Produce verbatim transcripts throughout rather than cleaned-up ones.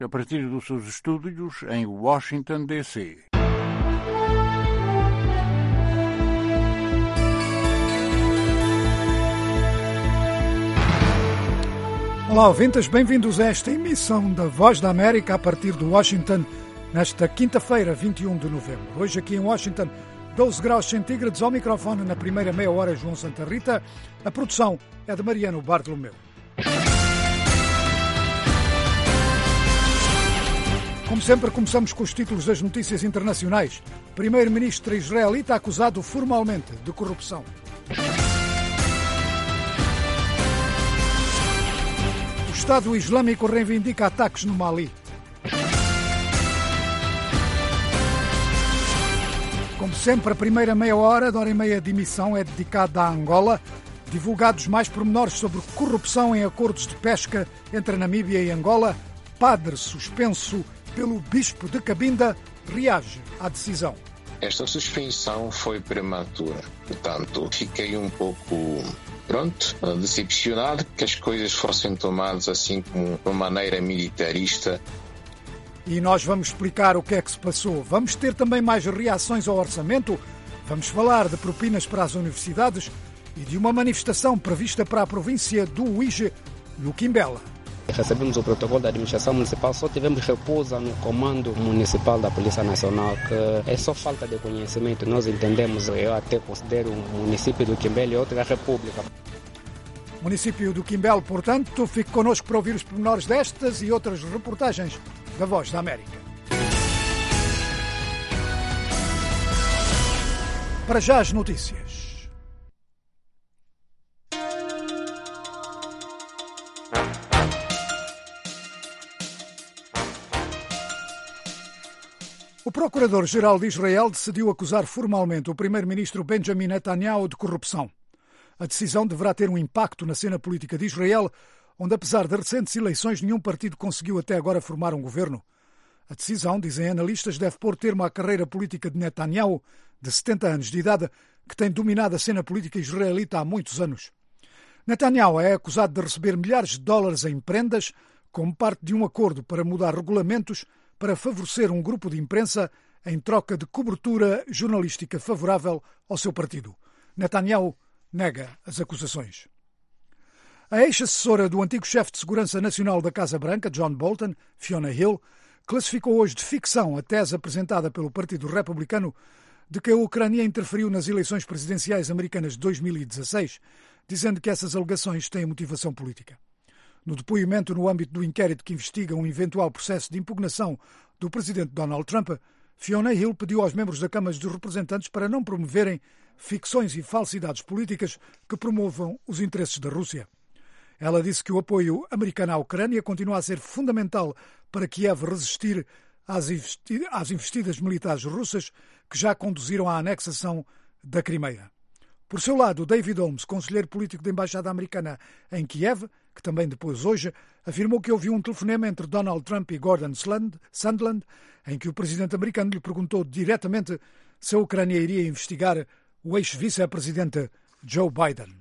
a partir dos seus estúdios em Washington, D C Olá, ouvintes, bem-vindos a esta emissão da Voz da América a partir de Washington, nesta quinta-feira, vinte e um de novembro. Hoje aqui em Washington, doze graus centígrados, ao microfone na primeira meia hora João Santa Rita. A produção é de Mariano Bartolomeu. Como sempre, começamos com os títulos das notícias internacionais. Primeiro-ministro israelita acusado formalmente de corrupção. O Estado Islâmico reivindica ataques no Mali. Como sempre, a primeira meia hora, de hora e meia de emissão, é dedicada a Angola. Divulgados mais pormenores sobre corrupção em acordos de pesca entre a Namíbia e Angola. Padre suspenso pelo bispo de Cabinda reage à decisão. Esta suspensão foi prematura, portanto, fiquei um pouco, pronto, decepcionado que as coisas fossem tomadas assim como de maneira militarista. E nós vamos explicar o que é que se passou. Vamos ter também mais reações ao orçamento, vamos falar de propinas para as universidades e de uma manifestação prevista para a província do Uíge, no Quimbela. Recebemos o protocolo da administração municipal, só tivemos repouso no comando municipal da Polícia Nacional, que é só falta de conhecimento. Nós entendemos, eu até considero o município do Quimbela e outra república. Município do Quimbela, portanto, fique connosco para ouvir os pormenores destas e outras reportagens da Voz da América. Para já as notícias. O Procurador-Geral de Israel decidiu acusar formalmente o primeiro-ministro Benjamin Netanyahu de corrupção. A decisão deverá ter um impacto na cena política de Israel, onde, apesar de recentes eleições, nenhum partido conseguiu até agora formar um governo. A decisão, dizem analistas, deve pôr termo à carreira política de Netanyahu, de setenta anos de idade, que tem dominado a cena política israelita há muitos anos. Netanyahu é acusado de receber milhares de dólares em prendas como parte de um acordo para mudar regulamentos para favorecer um grupo de imprensa em troca de cobertura jornalística favorável ao seu partido. Netanyahu nega as acusações. A ex-assessora do antigo chefe de segurança nacional da Casa Branca, John Bolton, Fiona Hill, classificou hoje de ficção a tese apresentada pelo Partido Republicano de que a Ucrânia interferiu nas eleições presidenciais americanas de dois mil e dezasseis, dizendo que essas alegações têm motivação política. No depoimento no âmbito do inquérito que investiga um eventual processo de impugnação do presidente Donald Trump, Fiona Hill pediu aos membros da Câmara dos Representantes para não promoverem ficções e falsidades políticas que promovam os interesses da Rússia. Ela disse que o apoio americano à Ucrânia continua a ser fundamental para Kiev resistir às investidas militares russas que já conduziram à anexação da Crimeia. Por seu lado, David Holmes, conselheiro político da Embaixada Americana em Kiev, que também depois hoje, afirmou que houve um telefonema entre Donald Trump e Gordon Sondland, em que o presidente americano lhe perguntou diretamente se a Ucrânia iria investigar o ex-vice-presidente Joe Biden.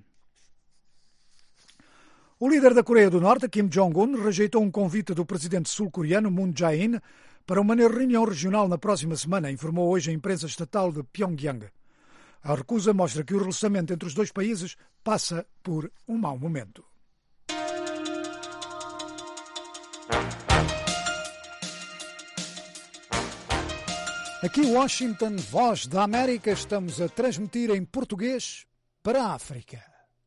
O líder da Coreia do Norte, Kim Jong-un, rejeitou um convite do presidente sul-coreano Moon Jae-in para uma reunião regional na próxima semana, informou hoje a imprensa estatal de Pyongyang. A recusa mostra que o relacionamento entre os dois países passa por um mau momento. Aqui em Washington, Voz da América, estamos a transmitir em português para a África.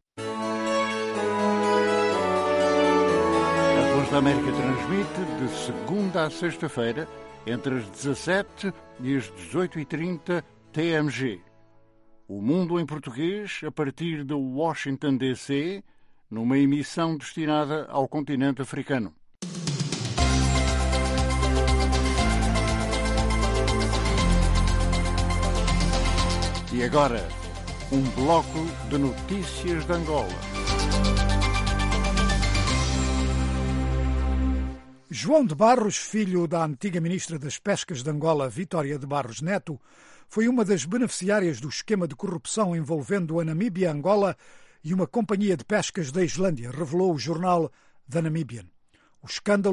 A Voz da América transmite de segunda a sexta-feira, entre as dezassete e as dezoito e trinta T M G. O Mundo em Português, a partir de Washington, D C, numa emissão destinada ao continente africano. E agora, um bloco de notícias de Angola. João de Barros, filho da antiga ministra das Pescas de Angola, Vitória de Barros Neto, foi uma das beneficiárias do esquema de corrupção envolvendo a Namíbia, Angola e uma companhia de pescas da Islândia, revelou o jornal The Namibian. O escândalo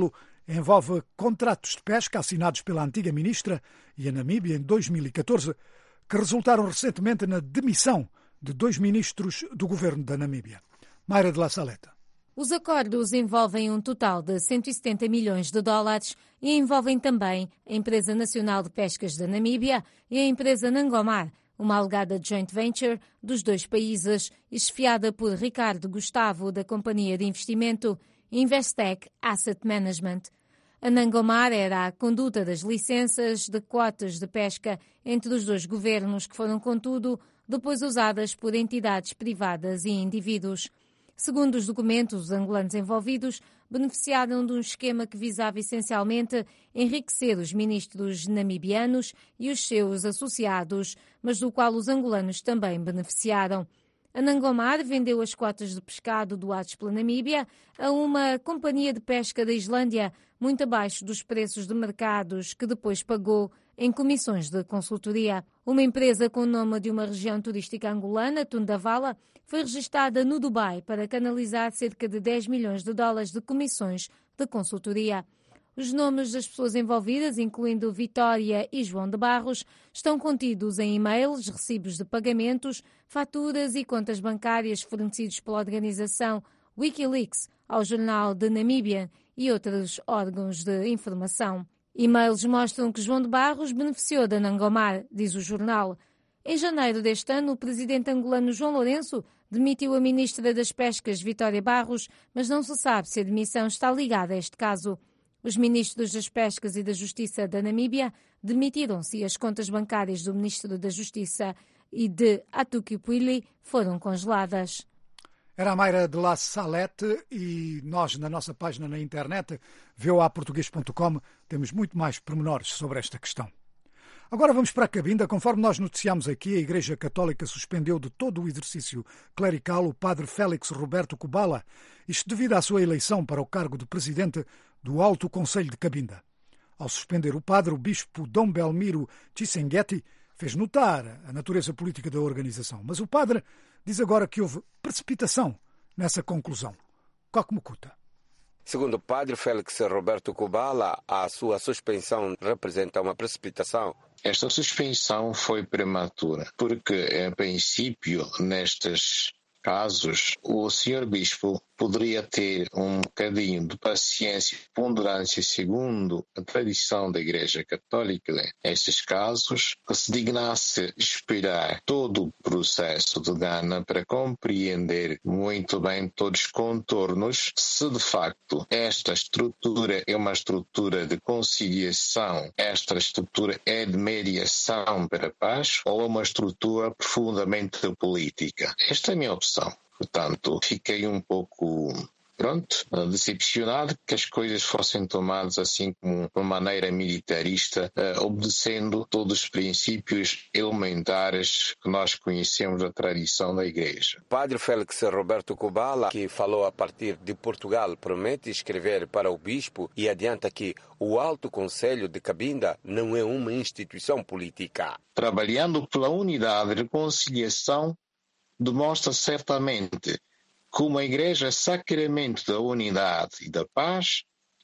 envolve contratos de pesca assinados pela antiga ministra e a Namíbia em dois mil e catorze, que resultaram recentemente na demissão de dois ministros do governo da Namíbia. Mayra de la Saleta. Os acordos envolvem um total de cento e setenta milhões de dólares e envolvem também a Empresa Nacional de Pescas da Namíbia e a empresa Nangomar, uma alegada joint venture dos dois países, esfiada por Ricardo Gustavo, da companhia de investimento Investec Asset Management. A Nangomar era a conduta das licenças de cotas de pesca entre os dois governos, que foram, contudo, depois usadas por entidades privadas e indivíduos. Segundo os documentos, os angolanos envolvidos beneficiaram de um esquema que visava essencialmente enriquecer os ministros namibianos e os seus associados, mas do qual os angolanos também beneficiaram. A Nangomar vendeu as cotas de pescado doadas pela Namíbia a uma companhia de pesca da Islândia, muito abaixo dos preços de mercados, que depois pagou em comissões de consultoria. Uma empresa com o nome de uma região turística angolana, Tundavala, foi registada no Dubai para canalizar cerca de dez milhões de dólares de comissões de consultoria. Os nomes das pessoas envolvidas, incluindo Vitória e João de Barros, estão contidos em e-mails, recibos de pagamentos, faturas e contas bancárias fornecidos pela organização Wikileaks ao jornal The Namibian e outros órgãos de informação. E-mails mostram que João de Barros beneficiou da Nangomar, diz o jornal. Em janeiro deste ano, o presidente angolano João Lourenço demitiu a ministra das Pescas, Vitória Barros, mas não se sabe se a demissão está ligada a este caso. Os ministros das Pescas e da Justiça da Namíbia demitiram-se e as contas bancárias do ministro da Justiça e de Atuquipuli foram congeladas. Era a Mayra de la Salete e nós, na nossa página na internet, v o a português ponto com, temos muito mais pormenores sobre esta questão. Agora vamos para a Cabinda. Conforme nós noticiámos aqui, a Igreja Católica suspendeu de todo o exercício clerical o padre Félix Roberto Kubala, isto devido à sua eleição para o cargo de presidente do Alto Conselho de Cabinda. Ao suspender o padre, o bispo Dom Belmiro Tshisekedi fez notar a natureza política da organização, mas o padre diz agora que houve precipitação nessa conclusão. Coque Mukuta. Segundo o padre Félix Roberto Kubala, a sua suspensão representa uma precipitação. Esta suspensão foi prematura, porque, a princípio, nestes casos, o senhor bispo poderia ter um bocadinho de paciência e ponderância segundo a tradição da Igreja Católica. Nestes casos, que se dignasse esperar todo o processo de Ghana para compreender muito bem todos os contornos, se de facto esta estrutura é uma estrutura de conciliação, esta estrutura é de mediação para a paz ou é uma estrutura profundamente política. Esta é a minha opção. Portanto, fiquei um pouco, pronto, decepcionado que as coisas fossem tomadas assim como de uma maneira militarista, uh, obedecendo todos os princípios elementares que nós conhecemos da tradição da Igreja. Padre Félix Roberto Kubala, que falou a partir de Portugal, promete escrever para o bispo e adianta que o Alto Conselho de Cabinda não é uma instituição política. Trabalhando pela unidade e reconciliação, demonstra certamente como a Igreja é sacramento da unidade e da paz,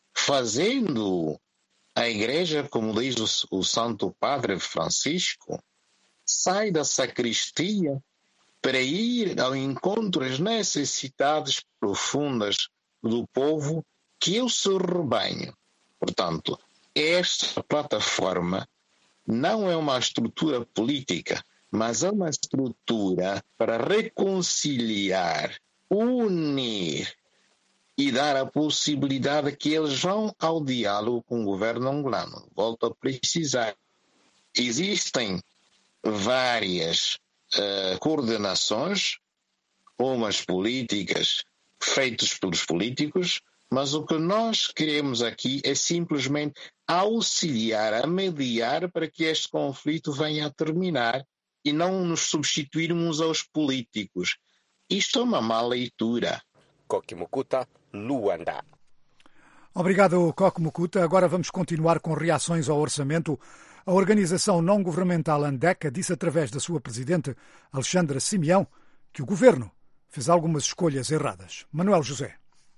fazendo a Igreja, como diz o, o Santo Padre Francisco, sai da sacristia para ir ao encontro das necessidades profundas do povo, que é o seu rebanho. Portanto, esta plataforma não é uma estrutura política, mas é uma estrutura para reconciliar, unir e dar a possibilidade que eles vão ao diálogo com o governo angolano. Volto a precisar. Existem várias uh, coordenações, umas políticas feitas pelos políticos, mas o que nós queremos aqui é simplesmente auxiliar, a mediar para que este conflito venha a terminar e não nos substituirmos aos políticos. Isto é uma má leitura. Coque Mukuta, Luanda. Obrigado, Coque Mukuta. Agora vamos continuar com reações ao orçamento. A organização não-governamental Andeca disse através da sua presidente, Alexandra Simeão, que o governo fez algumas escolhas erradas. Manuel José.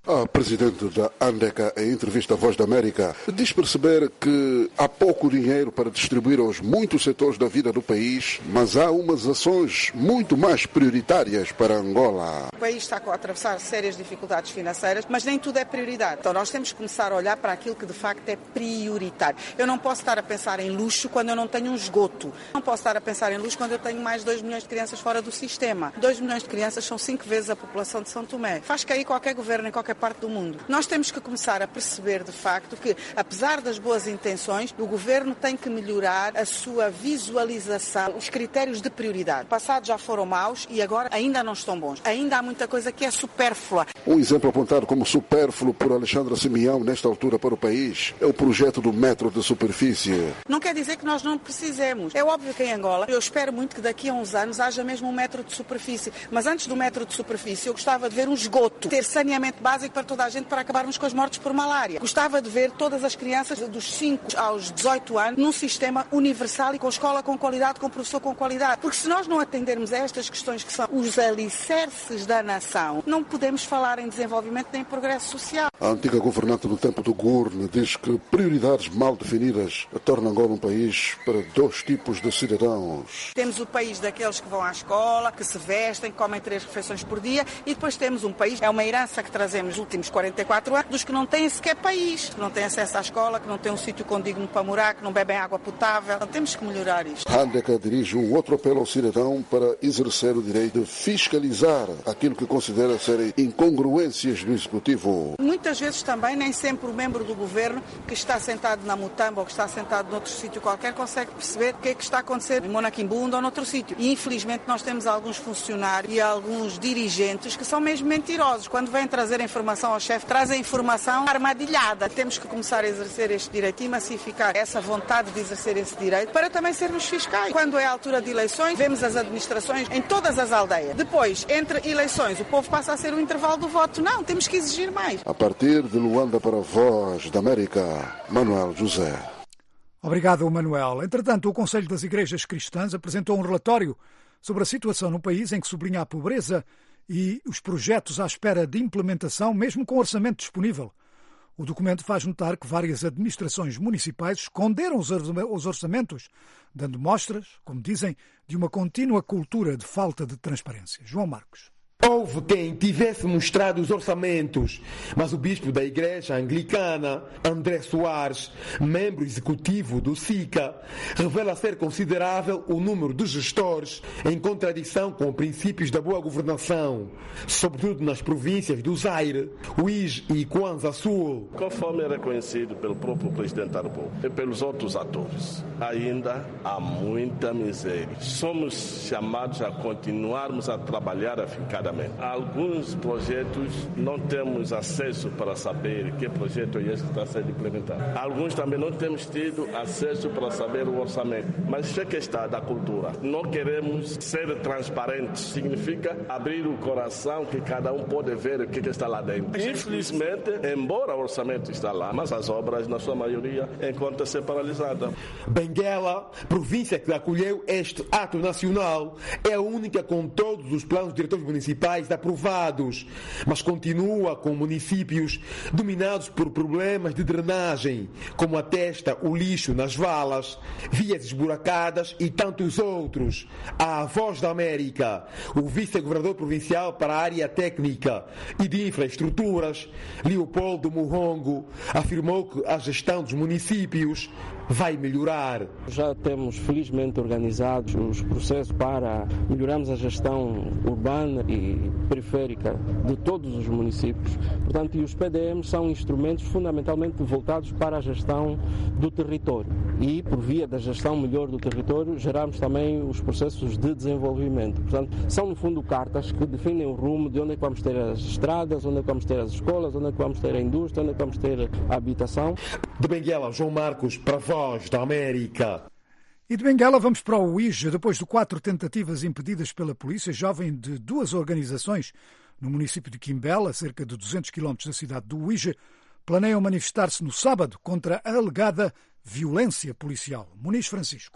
A presidente da ANDECA, em entrevista à Voz da América, diz perceber que há pouco dinheiro para distribuir aos muitos setores da vida do país, mas há umas ações muito mais prioritárias para Angola. O país está a atravessar sérias dificuldades financeiras, mas nem tudo é prioridade. Então nós temos que começar a olhar para aquilo que de facto é prioritário. Eu não posso estar a pensar em luxo quando eu não tenho um esgoto. Não posso estar a pensar em luxo quando eu tenho mais de dois milhões de crianças fora do sistema. dois milhões de crianças são cinco vezes a população de São Tomé. Faz cair qualquer governo em qualquer parte do mundo. Nós temos que começar a perceber de facto que, apesar das boas intenções, o governo tem que melhorar a sua visualização, os critérios de prioridade. Passados já foram maus e agora ainda não estão bons. Ainda há muita coisa que é supérflua. Um exemplo apontado como supérfluo por Alexandra Simeão nesta altura para o país é o projeto do metro de superfície. Não quer dizer que nós não precisemos. É óbvio que em Angola, eu espero muito que daqui a uns anos haja mesmo um metro de superfície. Mas antes do metro de superfície, eu gostava de ver um esgoto, ter saneamento básico para toda a gente para acabarmos com as mortes por malária. Gostava de ver todas as crianças dos cinco aos dezoito anos num sistema universal e com escola com qualidade, com professor com qualidade. Porque se nós não atendermos a estas questões que são os alicerces da nação, não podemos falar em desenvolvimento nem em progresso social. A antiga governante do tempo do Gurne diz que prioridades mal definidas tornam Angola um país para dois tipos de cidadãos. Temos o país daqueles que vão à escola, que se vestem, que comem três refeições por dia, e depois temos um país, é uma herança que trazemos nos últimos quarenta e quatro anos, dos que não têm sequer país, que não têm acesso à escola, que não têm um sítio condigno para morar, que não bebem água potável. Então, temos que melhorar isto. A ANDECA dirige um outro apelo ao cidadão para exercer o direito de fiscalizar aquilo que considera serem incongruências do Executivo. Muitas vezes também nem sempre o membro do governo que está sentado na Mutamba ou que está sentado noutro sítio qualquer consegue perceber o que é que está a acontecer em Monaquimbunda ou noutro sítio. E infelizmente nós temos alguns funcionários e alguns dirigentes que são mesmo mentirosos. Quando vêm trazer informação ao chefe, trazem informação armadilhada. Temos que começar a exercer este direito e massificar essa vontade de exercer esse direito para também sermos fiscais. Quando é a altura de eleições, vemos as administrações em todas as aldeias. Depois, entre eleições, o povo passa a ser o intervalo do voto. Não, temos que exigir mais. A partir de Luanda para a Voz da América, Manuel José. Obrigado, Manuel. Entretanto, o Conselho das Igrejas Cristãs apresentou um relatório sobre a situação no país em que sublinha a pobreza e os projetos à espera de implementação, mesmo com orçamento disponível. O documento faz notar que várias administrações municipais esconderam os orçamentos, dando mostras, como dizem, de uma contínua cultura de falta de transparência. João Marcos. Houve quem tivesse mostrado os orçamentos, mas o bispo da Igreja Anglicana, André Soares, membro executivo do SICA, revela ser considerável o número de gestores em contradição com princípios da boa governação, sobretudo nas províncias do Zaire, Uige e Kwanza Sul. Conforme é reconhecido pelo próprio Presidente da República e pelos outros atores, ainda há muita miséria. Somos chamados a continuarmos a trabalhar afincadamente. Alguns projetos não temos acesso para saber que projeto é esse que está sendo implementado. Alguns também não temos tido acesso para saber o orçamento. Mas isso é que está da cultura. Não queremos ser transparentes. Significa abrir o coração que cada um pode ver o que está lá dentro. Infelizmente, embora o orçamento está lá, mas as obras, na sua maioria, encontram-se paralisadas. Benguela, província que acolheu este ato nacional, é a única com todos os planos diretores municipais aprovados, mas continua com municípios dominados por problemas de drenagem, como atesta o lixo nas valas, vias esburacadas e tantos outros. À Voz da América, o vice-governador provincial para a área técnica e de infraestruturas, Leopoldo Muhongo, afirmou que a gestão dos municípios vai melhorar. Já temos felizmente organizados os processos para melhorarmos a gestão urbana e periférica de todos os municípios. Portanto, e os P D Ms são instrumentos fundamentalmente voltados para a gestão do território. E, por via da gestão melhor do território, geramos também os processos de desenvolvimento. Portanto, são no fundo cartas que definem o rumo de onde é que vamos ter as estradas, onde é que vamos ter as escolas, onde é que vamos ter a indústria, onde é que vamos ter a habitação. De Benguela, João Marcos, para a Voz da América. E de Benguela vamos para o Uige. Depois de quatro tentativas impedidas pela polícia, jovem de duas organizações no município de Quimbela, a cerca de duzentos quilómetros da cidade do Uige, planeiam manifestar-se no sábado contra a alegada violência policial. Muniz Francisco.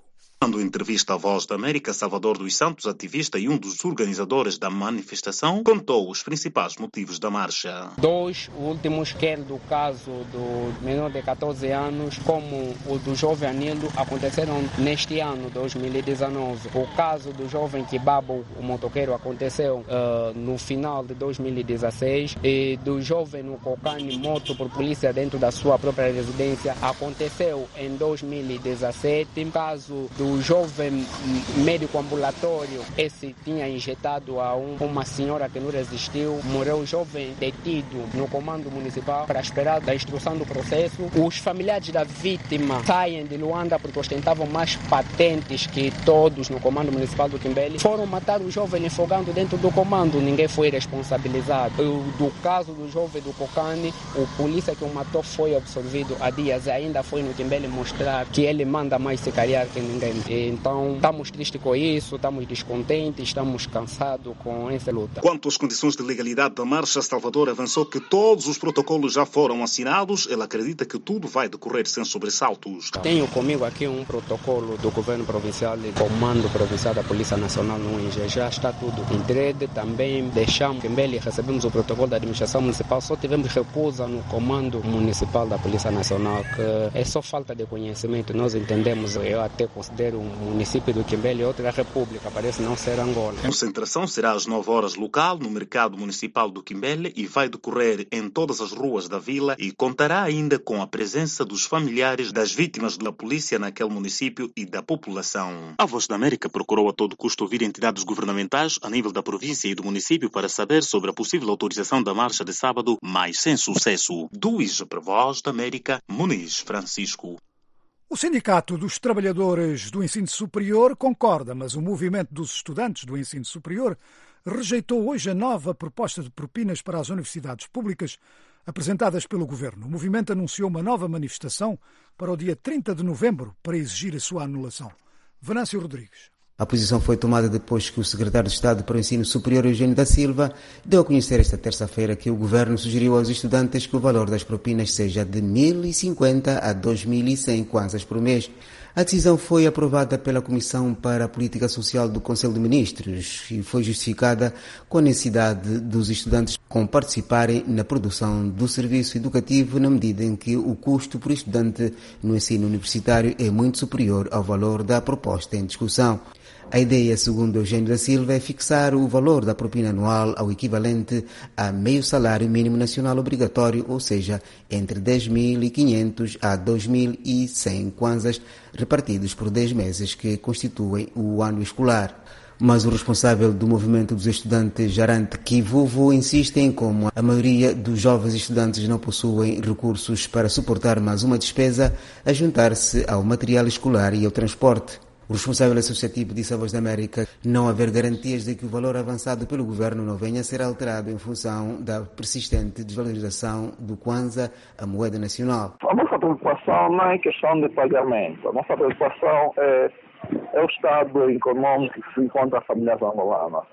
Dando entrevista à Voz da América, Salvador dos Santos, ativista e um dos organizadores da manifestação, contou os principais motivos da marcha. Dois últimos, quer do caso do menor de catorze anos, como o do jovem Anilo, aconteceram neste ano, dois mil e dezenove. O caso do jovem Kibabo, o motoqueiro, aconteceu uh, no final de dois mil e dezesseis. E do jovem no Cocane, morto por polícia dentro da sua própria residência, aconteceu em dois mil e dezessete. O caso do o jovem médico ambulatório, esse tinha injetado a um, uma senhora que não resistiu, morreu o jovem detido no comando municipal para esperar a instrução do processo. Os familiares da vítima saem de Luanda porque ostentavam mais patentes que todos no comando municipal do Quimbele. Foram matar o jovem afogando dentro do comando, ninguém foi responsabilizado. Do caso do jovem do Cocane, o polícia que o matou foi absolvido há dias e ainda foi no Quimbele mostrar que ele manda mais sicariar que ninguém. Então, estamos tristes com isso, estamos descontentes, estamos cansados com essa luta. Quanto às condições de legalidade da marcha, Salvador avançou que todos os protocolos já foram assinados. Ele acredita que tudo vai decorrer sem sobressaltos. Tenho comigo aqui um protocolo do governo provincial e comando provincial da Polícia Nacional no I N G. Já está tudo entregue. Também deixamos em Beli, recebemos o protocolo da administração municipal. Só tivemos recusa no comando municipal da Polícia Nacional, que é só falta de conhecimento. Nós entendemos, eu até considero um município do Quimbele e outra república, parece não ser Angola. A concentração será às nove horas local no mercado municipal do Quimbele e vai decorrer em todas as ruas da vila e contará ainda com a presença dos familiares das vítimas da polícia naquele município e da população. A Voz da América procurou a todo custo ouvir entidades governamentais a nível da província e do município para saber sobre a possível autorização da marcha de sábado, mas sem sucesso. Do I G para Voz da América, Muniz Francisco. O Sindicato dos Trabalhadores do Ensino Superior concorda, mas o movimento dos estudantes do ensino superior rejeitou hoje a nova proposta de propinas para as universidades públicas apresentadas pelo Governo. O movimento anunciou uma nova manifestação para o dia trinta de novembro para exigir a sua anulação. Venâncio Rodrigues. A posição foi tomada depois que o secretário de Estado para o Ensino Superior, Eugênio da Silva, deu a conhecer esta terça-feira que o Governo sugeriu aos estudantes que o valor das propinas seja de mil e cinquenta a dois mil e cem kwanzas por mês. A decisão foi aprovada pela Comissão para a Política Social do Conselho de Ministros e foi justificada com a necessidade dos estudantes com participarem na produção do serviço educativo na medida em que o custo por estudante no ensino universitário é muito superior ao valor da proposta em discussão. A ideia, segundo Eugênio da Silva, é fixar o valor da propina anual ao equivalente a meio salário mínimo nacional obrigatório, ou seja, entre dez mil e quinhentos a dois mil e cem kwanzas, repartidos por dez meses que constituem o ano escolar. Mas o responsável do movimento dos estudantes, Jarante Kivuvu, insiste em como a maioria dos jovens estudantes não possuem recursos para suportar mais uma despesa a juntar-se ao material escolar e ao transporte. O responsável associativo disse à Voz da América não haver garantias de que o valor avançado pelo governo não venha a ser alterado em função da persistente desvalorização do Kwanza, a moeda nacional. A nossa preocupação não é questão de pagamento. A nossa preocupação é, é o estado econômico que se encontra a família angolana.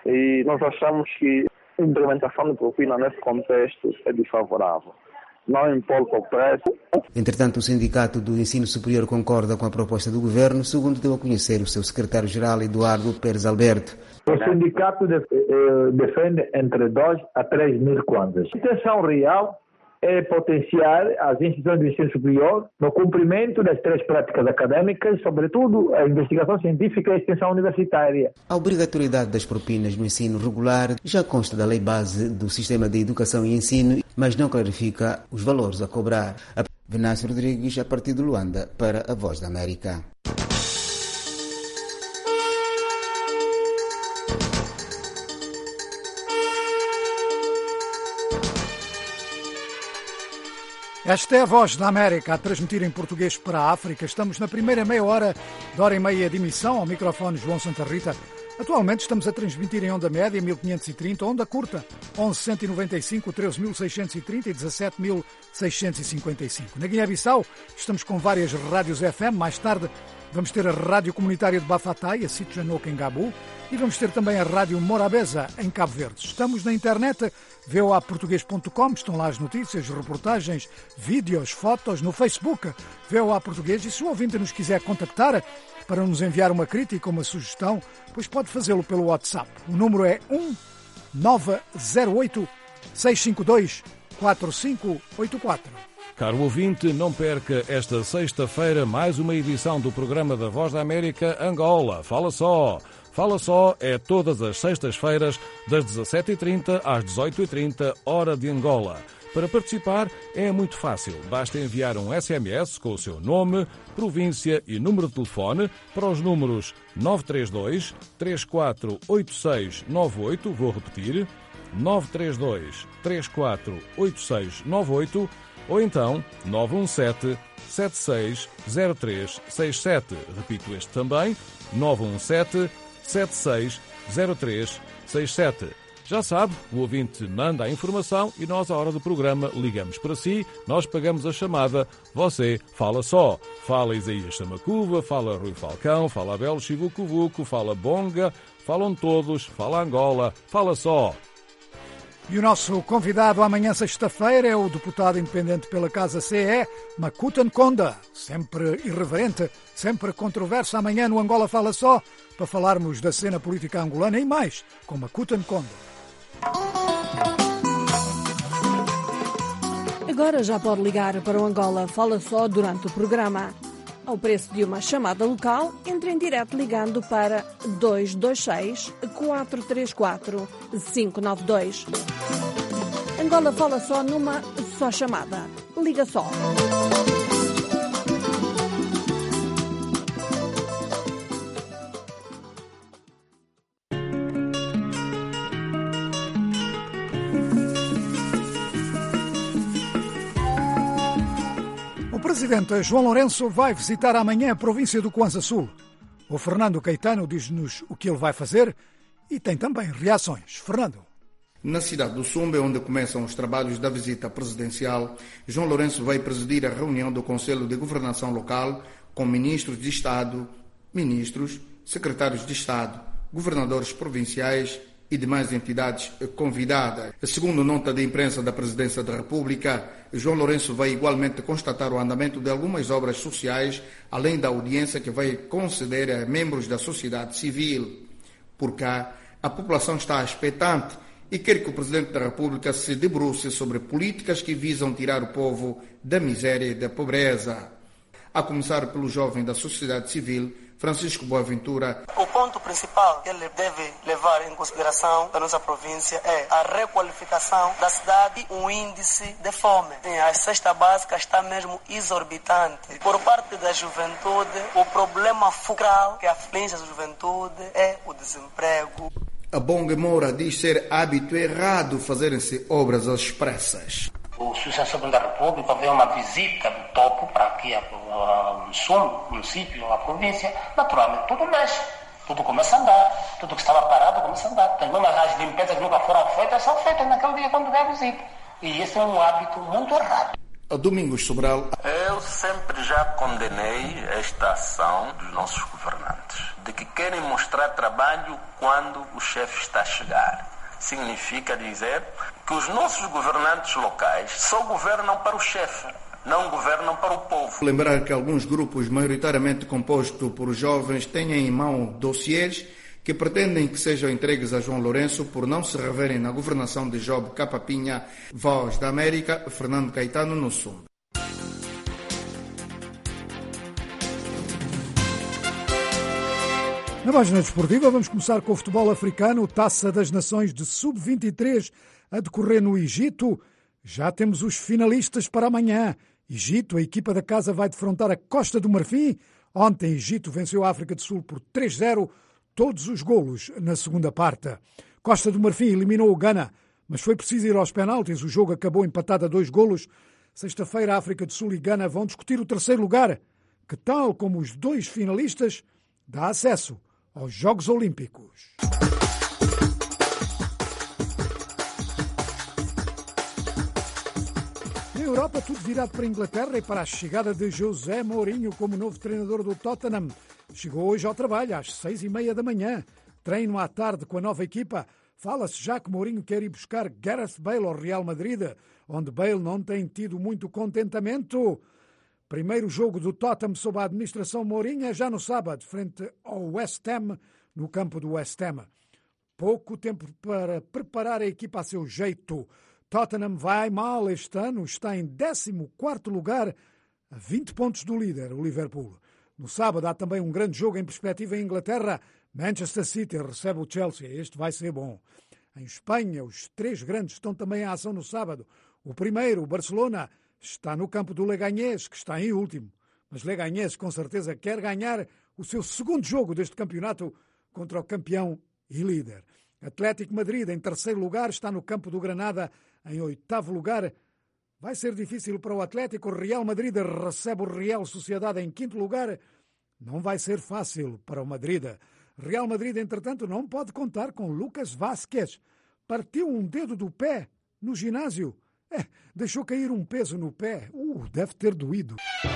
E nós achamos que a implementação de propina nesse contexto é desfavorável. Não importa o preço. Entretanto, o Sindicato do Ensino Superior concorda com a proposta do Governo, segundo deu a conhecer o seu secretário-geral, Eduardo Pérez Alberto. O sindicato de, eh, defende entre dois a três mil kwanzas. A intenção real é potenciar as instituições do ensino superior no cumprimento das três práticas acadêmicas, sobretudo a investigação científica e a extensão universitária. A obrigatoriedade das propinas no ensino regular já consta da lei base do Sistema de Educação e Ensino, mas não clarifica os valores a cobrar. Venâncio Rodrigues, a partir de Luanda, para a Voz da América. Esta é a Voz da América a transmitir em português para a África. Estamos na primeira meia hora, de hora e meia de emissão, ao microfone João Santa Rita. Atualmente estamos a transmitir em onda média mil quinhentos e trinta, onda curta onze cento e noventa e cinco, treze mil seiscentos e trinta e dezassete mil seiscentos e cinquenta e cinco. Na Guiné-Bissau estamos com várias rádios F M. Mais tarde Vamos ter a Rádio Comunitária de Bafatai, a Sitjanoca, em Gabu, e vamos ter também a Rádio Morabeza, em Cabo Verde. Estamos na internet, v o a português ponto com, estão lá as notícias, reportagens, vídeos, fotos, no Facebook, V O A Português, e se o ouvinte nos quiser contactar para nos enviar uma crítica ou uma sugestão, pois pode fazê-lo pelo WhatsApp. O número é um nove zero oito, seis cinco dois, quatro cinco oito quatro. Caro ouvinte, não perca esta sexta-feira mais uma edição do programa da Voz da América Angola. Fala só! Fala só é todas as sextas-feiras, das dezassete e trinta às dezoito e trinta, hora de Angola. Para participar é muito fácil. Basta enviar um S M S com o seu nome, província e número de telefone para os números nove três dois, três quatro oito seis nove oito, vou repetir, nove três dois, três quatro oito seis nove oito, ou então nove um sete, sete seis zero três seis sete. Repito este também, nove um sete, sete seis zero três seis sete. Já sabe, o ouvinte manda a informação e nós, à hora do programa, ligamos para si, nós pagamos a chamada, você fala só. Fala Isaías Samacuva, fala Rui Falcão, fala Abel Chivucovuco, fala Bonga, falam todos, fala Angola, fala só. E o nosso convidado amanhã, sexta-feira, é o deputado independente pela Casa C E, Makuta Nkonda. Sempre irreverente, sempre controverso. Amanhã no Angola Fala Só, para falarmos da cena política angolana e mais, com Makuta Nkonda. Agora já pode ligar para o Angola Fala Só durante o programa. Ao preço de uma chamada local, entre em direto ligando para dois dois seis, quatro três quatro, cinco nove dois. Angola Fala Só numa só chamada. Liga só. O presidente João Lourenço vai visitar amanhã a província do Kwanza Sul. O Fernando Caetano diz-nos o que ele vai fazer e tem também reações. Fernando. Na cidade do Sumbe, onde começam os trabalhos da visita presidencial, João Lourenço vai presidir a reunião do Conselho de Governação Local com ministros de Estado, ministros, secretários de Estado, governadores provinciais e demais entidades convidadas. Segundo nota de imprensa da Presidência da República, João Lourenço vai igualmente constatar o andamento de algumas obras sociais, além da audiência que vai conceder a membros da sociedade civil. Por cá, a população está expectante e quer que o Presidente da República se debruce sobre políticas que visam tirar o povo da miséria e da pobreza. A começar pelo jovem da sociedade civil, Francisco Boaventura. O ponto principal que ele deve levar em consideração da nossa província é a requalificação da cidade e o índice de fome. A cesta básica está mesmo exorbitante. Por parte da juventude, o problema focal que aflige a juventude é o desemprego. A Bonga Moura diz ser hábito errado fazerem-se obras às pressas. O sucessor da República veio uma visita do topo para aqui, a Sul, município, a província. Naturalmente, tudo mexe, tudo começa a andar, tudo que estava parado começa a andar. Também as limpezas que nunca foram feitas são feitas naquele dia quando veio a visita. E esse é um hábito muito errado. A Domingos Sobral. Eu sempre já condenei esta ação dos nossos governantes, de que querem mostrar trabalho quando o chefe está a chegar. Significa dizer que os nossos governantes locais só governam para o chefe, não governam para o povo. Lembrar que alguns grupos, maioritariamente compostos por jovens, têm em mão dossiês que pretendem que sejam entregues a João Lourenço por não se reverem na governação de Job Capapinha. Voz da América, Fernando Caetano, no Sul. Na página desportiva, vamos começar com o futebol africano, Taça das Nações de sub vinte e três a decorrer no Egito. Já temos os finalistas para amanhã. Egito, a equipa da casa, vai defrontar a Costa do Marfim. Ontem, Egito venceu a África do Sul por três zero, todos os golos na segunda parte. Costa do Marfim eliminou o Ghana, mas foi preciso ir aos penaltis. O jogo acabou empatado a dois golos. Sexta-feira, a África do Sul e Ghana vão discutir o terceiro lugar, que, tal como os dois finalistas, dá acesso aos Jogos Olímpicos. Na Europa, tudo virado para a Inglaterra e para a chegada de José Mourinho como novo treinador do Tottenham. Chegou hoje ao trabalho, às seis e meia da manhã. Treino à tarde com a nova equipa. Fala-se já que Mourinho quer ir buscar Gareth Bale ao Real Madrid, onde Bale não tem tido muito contentamento. Primeiro jogo do Tottenham sob a administração Mourinho é já no sábado, frente ao West Ham, no campo do West Ham. Pouco tempo para preparar a equipa a seu jeito. Tottenham vai mal este ano, está em décimo quarto lugar, a vinte pontos do líder, o Liverpool. No sábado há também um grande jogo em perspectiva em Inglaterra. Manchester City recebe o Chelsea. Este vai ser bom. Em Espanha, os três grandes estão também em ação no sábado. O primeiro, o Barcelona, está no campo do Leganés, que está em último. Mas Leganés, com certeza, quer ganhar o seu segundo jogo deste campeonato contra o campeão e líder. Atlético Madrid, em terceiro lugar, está no campo do Granada, em oitavo lugar. Vai ser difícil para o Atlético. O Real Madrid recebe o Real Sociedade em quinto lugar. Não vai ser fácil para o Madrid. Real Madrid, entretanto, não pode contar com Lucas Vázquez. Partiu um dedo do pé no ginásio. É, deixou cair um peso no pé. Uh, deve ter doído.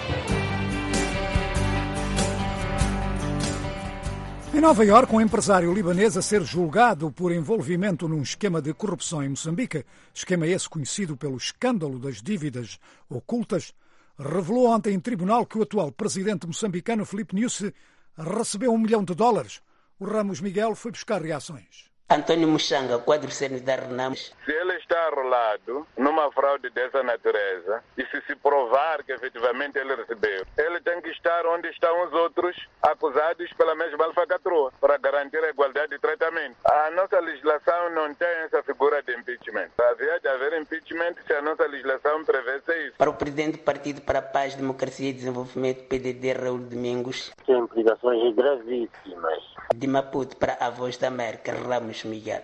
Em Nova Iorque, um empresário libanês a ser julgado por envolvimento num esquema de corrupção em Moçambique, esquema esse conhecido pelo escândalo das dívidas ocultas, revelou ontem em tribunal que o atual presidente moçambicano Filipe Nyusi recebeu um milhão de dólares. O Ramos Miguel foi buscar reações. António Muxanga, quadro-sênior da Renamos. Se ele está arrolado numa fraude dessa natureza e se se provar que efetivamente ele recebeu, ele tem que estar onde estão os outros acusados pela mesma alfacatrua para garantir a igualdade de tratamento. A nossa legislação não tem essa figura de impeachment. Havia de haver impeachment se a nossa legislação prevesse isso. Para o presidente do Partido para a Paz, Democracia e Desenvolvimento, P D D, Raul Domingos. Tem implicações gravíssimas. De Maputo para a Voz da América, Ramos Miguel.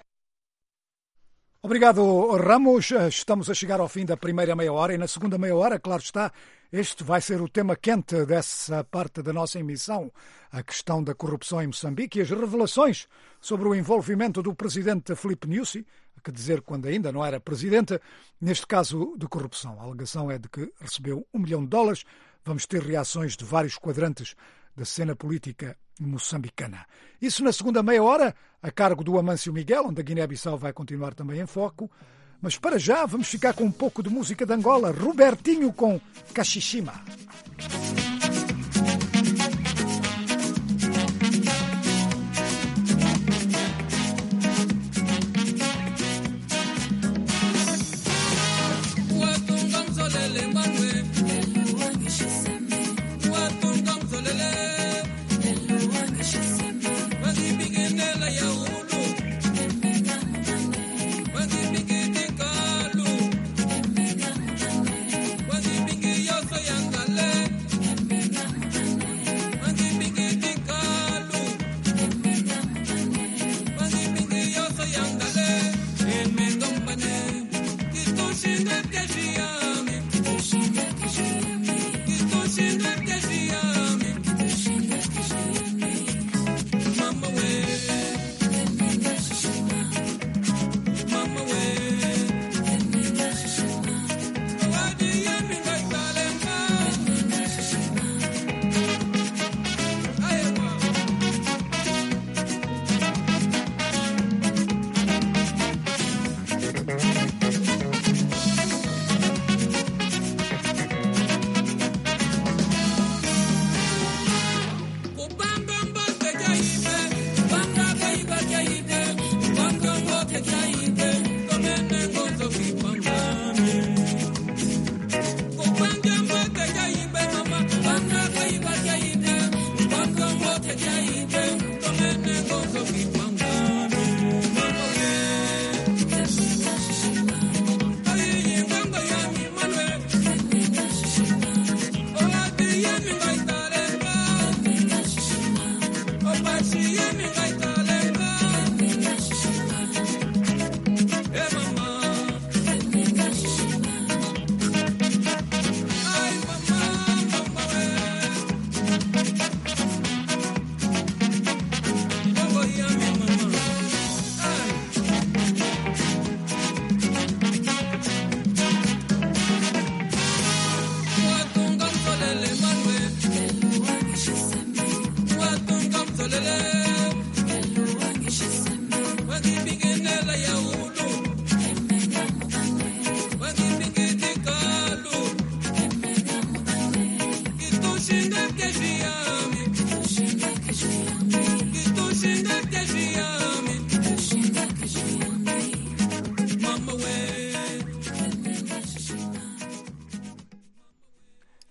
Obrigado, Ramos. Estamos a chegar ao fim da primeira meia hora e na segunda meia hora, claro está, este vai ser o tema quente dessa parte da nossa emissão, a questão da corrupção em Moçambique e as revelações sobre o envolvimento do presidente Filipe Nyusi, a que dizer quando ainda não era presidente, neste caso de corrupção. A alegação é de que recebeu um milhão de dólares. Vamos ter reações de vários quadrantes da cena política moçambicana. Isso na segunda meia hora, a cargo do Amâncio Miguel, onde a Guiné-Bissau vai continuar também em foco. Mas para já vamos ficar com um pouco de música de Angola. Robertinho com Cachixima. Yangale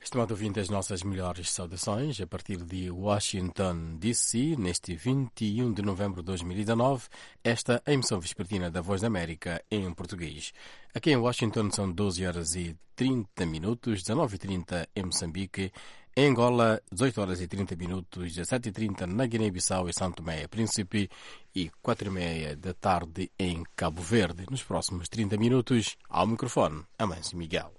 Estimado ouvinte, as nossas melhores saudações a partir de Washington, D C, neste vinte e um de novembro de dois mil e dezanove, esta é a emissão vespertina da Voz da América em português. Aqui em Washington são doze horas e trinta minutos, dezenove e trinta em Moçambique, em Angola, dezoito horas e trinta minutos, dezessete e trinta na Guiné-Bissau e São Tomé e Príncipe e quatro e meia da tarde em Cabo Verde. Nos próximos trinta minutos, ao microfone, Amâncio Miguel.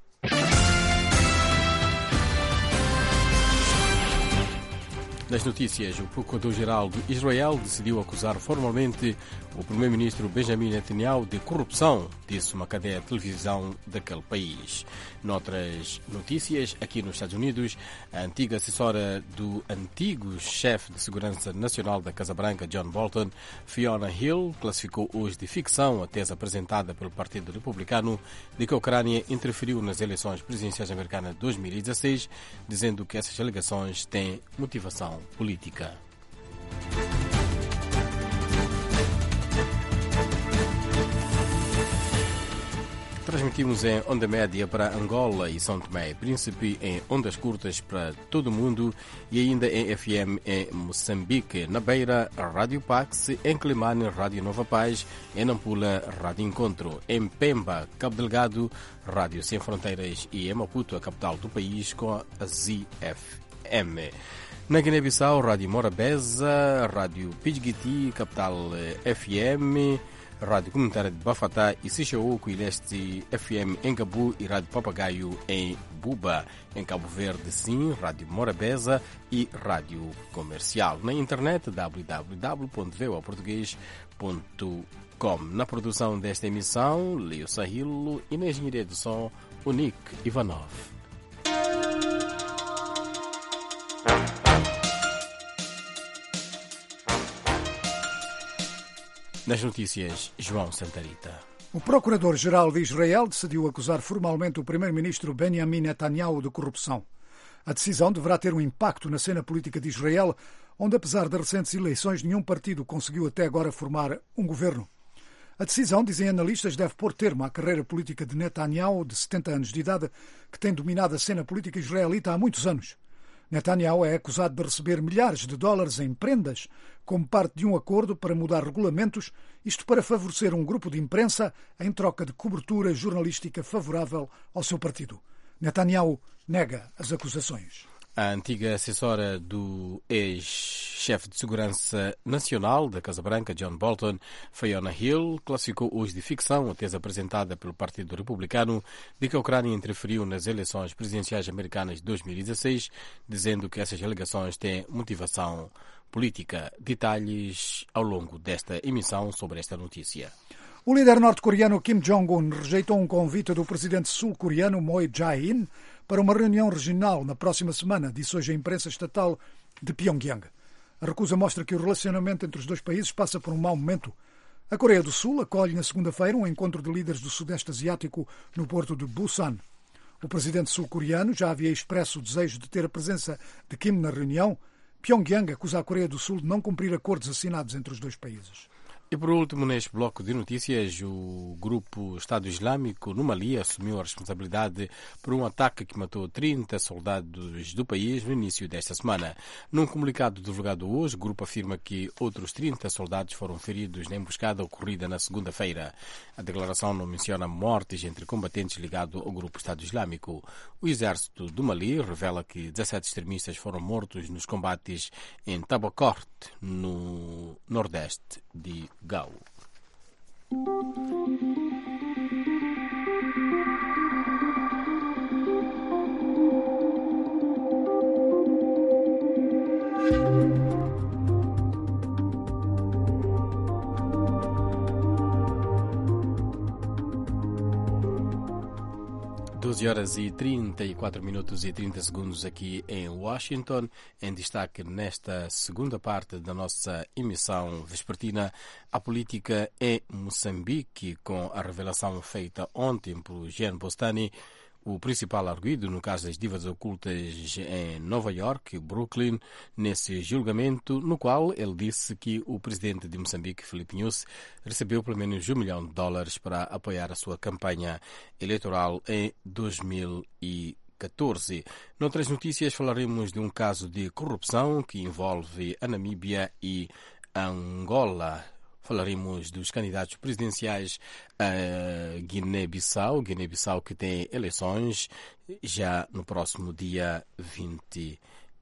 Nas notícias, o Procurador-Geral de Israel decidiu acusar formalmente o primeiro-ministro Benjamin Netanyahu de corrupção, disse uma cadeia de televisão daquele país. Noutras notícias, aqui nos Estados Unidos, a antiga assessora do antigo chefe de segurança nacional da Casa Branca, John Bolton, Fiona Hill, classificou hoje de ficção a tese apresentada pelo Partido Republicano de que a Ucrânia interferiu nas eleições presidenciais americanas de dois mil e dezesseis, dizendo que essas alegações têm motivação política. Transmitimos em onda média para Angola e São Tomé e Príncipe, em ondas curtas para todo o mundo e ainda em F M em Moçambique, na Beira, Rádio Pax, em Climane, Rádio Nova Paz, em Nampula, Rádio Encontro, em Pemba, Cabo Delgado, Rádio Sem Fronteiras e em Maputo, a capital do país, com a Z F M. Na Guiné-Bissau, Rádio Morabeza, Rádio Pidgiti, capital F M, Rádio Comunitária de Bafatá e Sixaoco e Leste F M em Gabu e Rádio Papagaio em Buba. Em Cabo Verde, sim, Rádio Morabeza e Rádio Comercial. Na internet, w w w ponto v o a português ponto com. Na produção desta emissão, Leo Sahilo e na engenharia de som, o Nick Ivanov. Nas notícias, João Santarita. O Procurador-Geral de Israel decidiu acusar formalmente o primeiro-ministro Benjamin Netanyahu de corrupção. A decisão deverá ter um impacto na cena política de Israel, onde, apesar das recentes eleições, nenhum partido conseguiu até agora formar um governo. A decisão, dizem analistas, deve pôr termo à carreira política de Netanyahu, de setenta anos de idade, que tem dominado a cena política israelita há muitos anos. Netanyahu é acusado de receber milhares de dólares em prendas como parte de um acordo para mudar regulamentos, isto para favorecer um grupo de imprensa em troca de cobertura jornalística favorável ao seu partido. Netanyahu nega as acusações. A antiga assessora do ex-chefe de segurança nacional da Casa Branca, John Bolton, Fiona Hill, classificou hoje de ficção a tese apresentada pelo Partido Republicano de que a Ucrânia interferiu nas eleições presidenciais americanas de dois mil e dezesseis, dizendo que essas alegações têm motivação política. Detalhes ao longo desta emissão sobre esta notícia. O líder norte-coreano Kim Jong-un rejeitou um convite do presidente sul-coreano Moon Jae-in para uma reunião regional na próxima semana, disse hoje a imprensa estatal de Pyongyang. A recusa mostra que o relacionamento entre os dois países passa por um mau momento. A Coreia do Sul acolhe na segunda-feira um encontro de líderes do Sudeste Asiático no porto de Busan. O presidente sul-coreano já havia expresso o desejo de ter a presença de Kim na reunião. Pyongyang acusa a Coreia do Sul de não cumprir acordos assinados entre os dois países. E por último, neste bloco de notícias, o grupo Estado Islâmico no Mali assumiu a responsabilidade por um ataque que matou trinta soldados do país no início desta semana. Num comunicado divulgado hoje, o grupo afirma que outros trinta soldados foram feridos na emboscada ocorrida na segunda-feira. A declaração não menciona mortes entre combatentes ligados ao grupo Estado Islâmico. O exército do Mali revela que dezassete extremistas foram mortos nos combates em Tabakort, no nordeste de Gao. doze horas e trinta e quatro minutos e trinta segundos aqui em Washington. Em destaque nesta segunda parte da nossa emissão vespertina, a política em Moçambique, com a revelação feita ontem por Jean Bostani, o principal arguido no caso das divas ocultas em Nova York e Brooklyn, nesse julgamento no qual ele disse que o presidente de Moçambique, Filipe Nyusi, recebeu pelo menos um milhão de dólares para apoiar a sua campanha eleitoral em dois mil e catorze. catorze. Noutras notícias falaremos de um caso de corrupção que envolve a Namíbia e a Angola. Falaremos dos candidatos presidenciais a Guiné-Bissau, Guiné-Bissau que tem eleições já no próximo dia vinte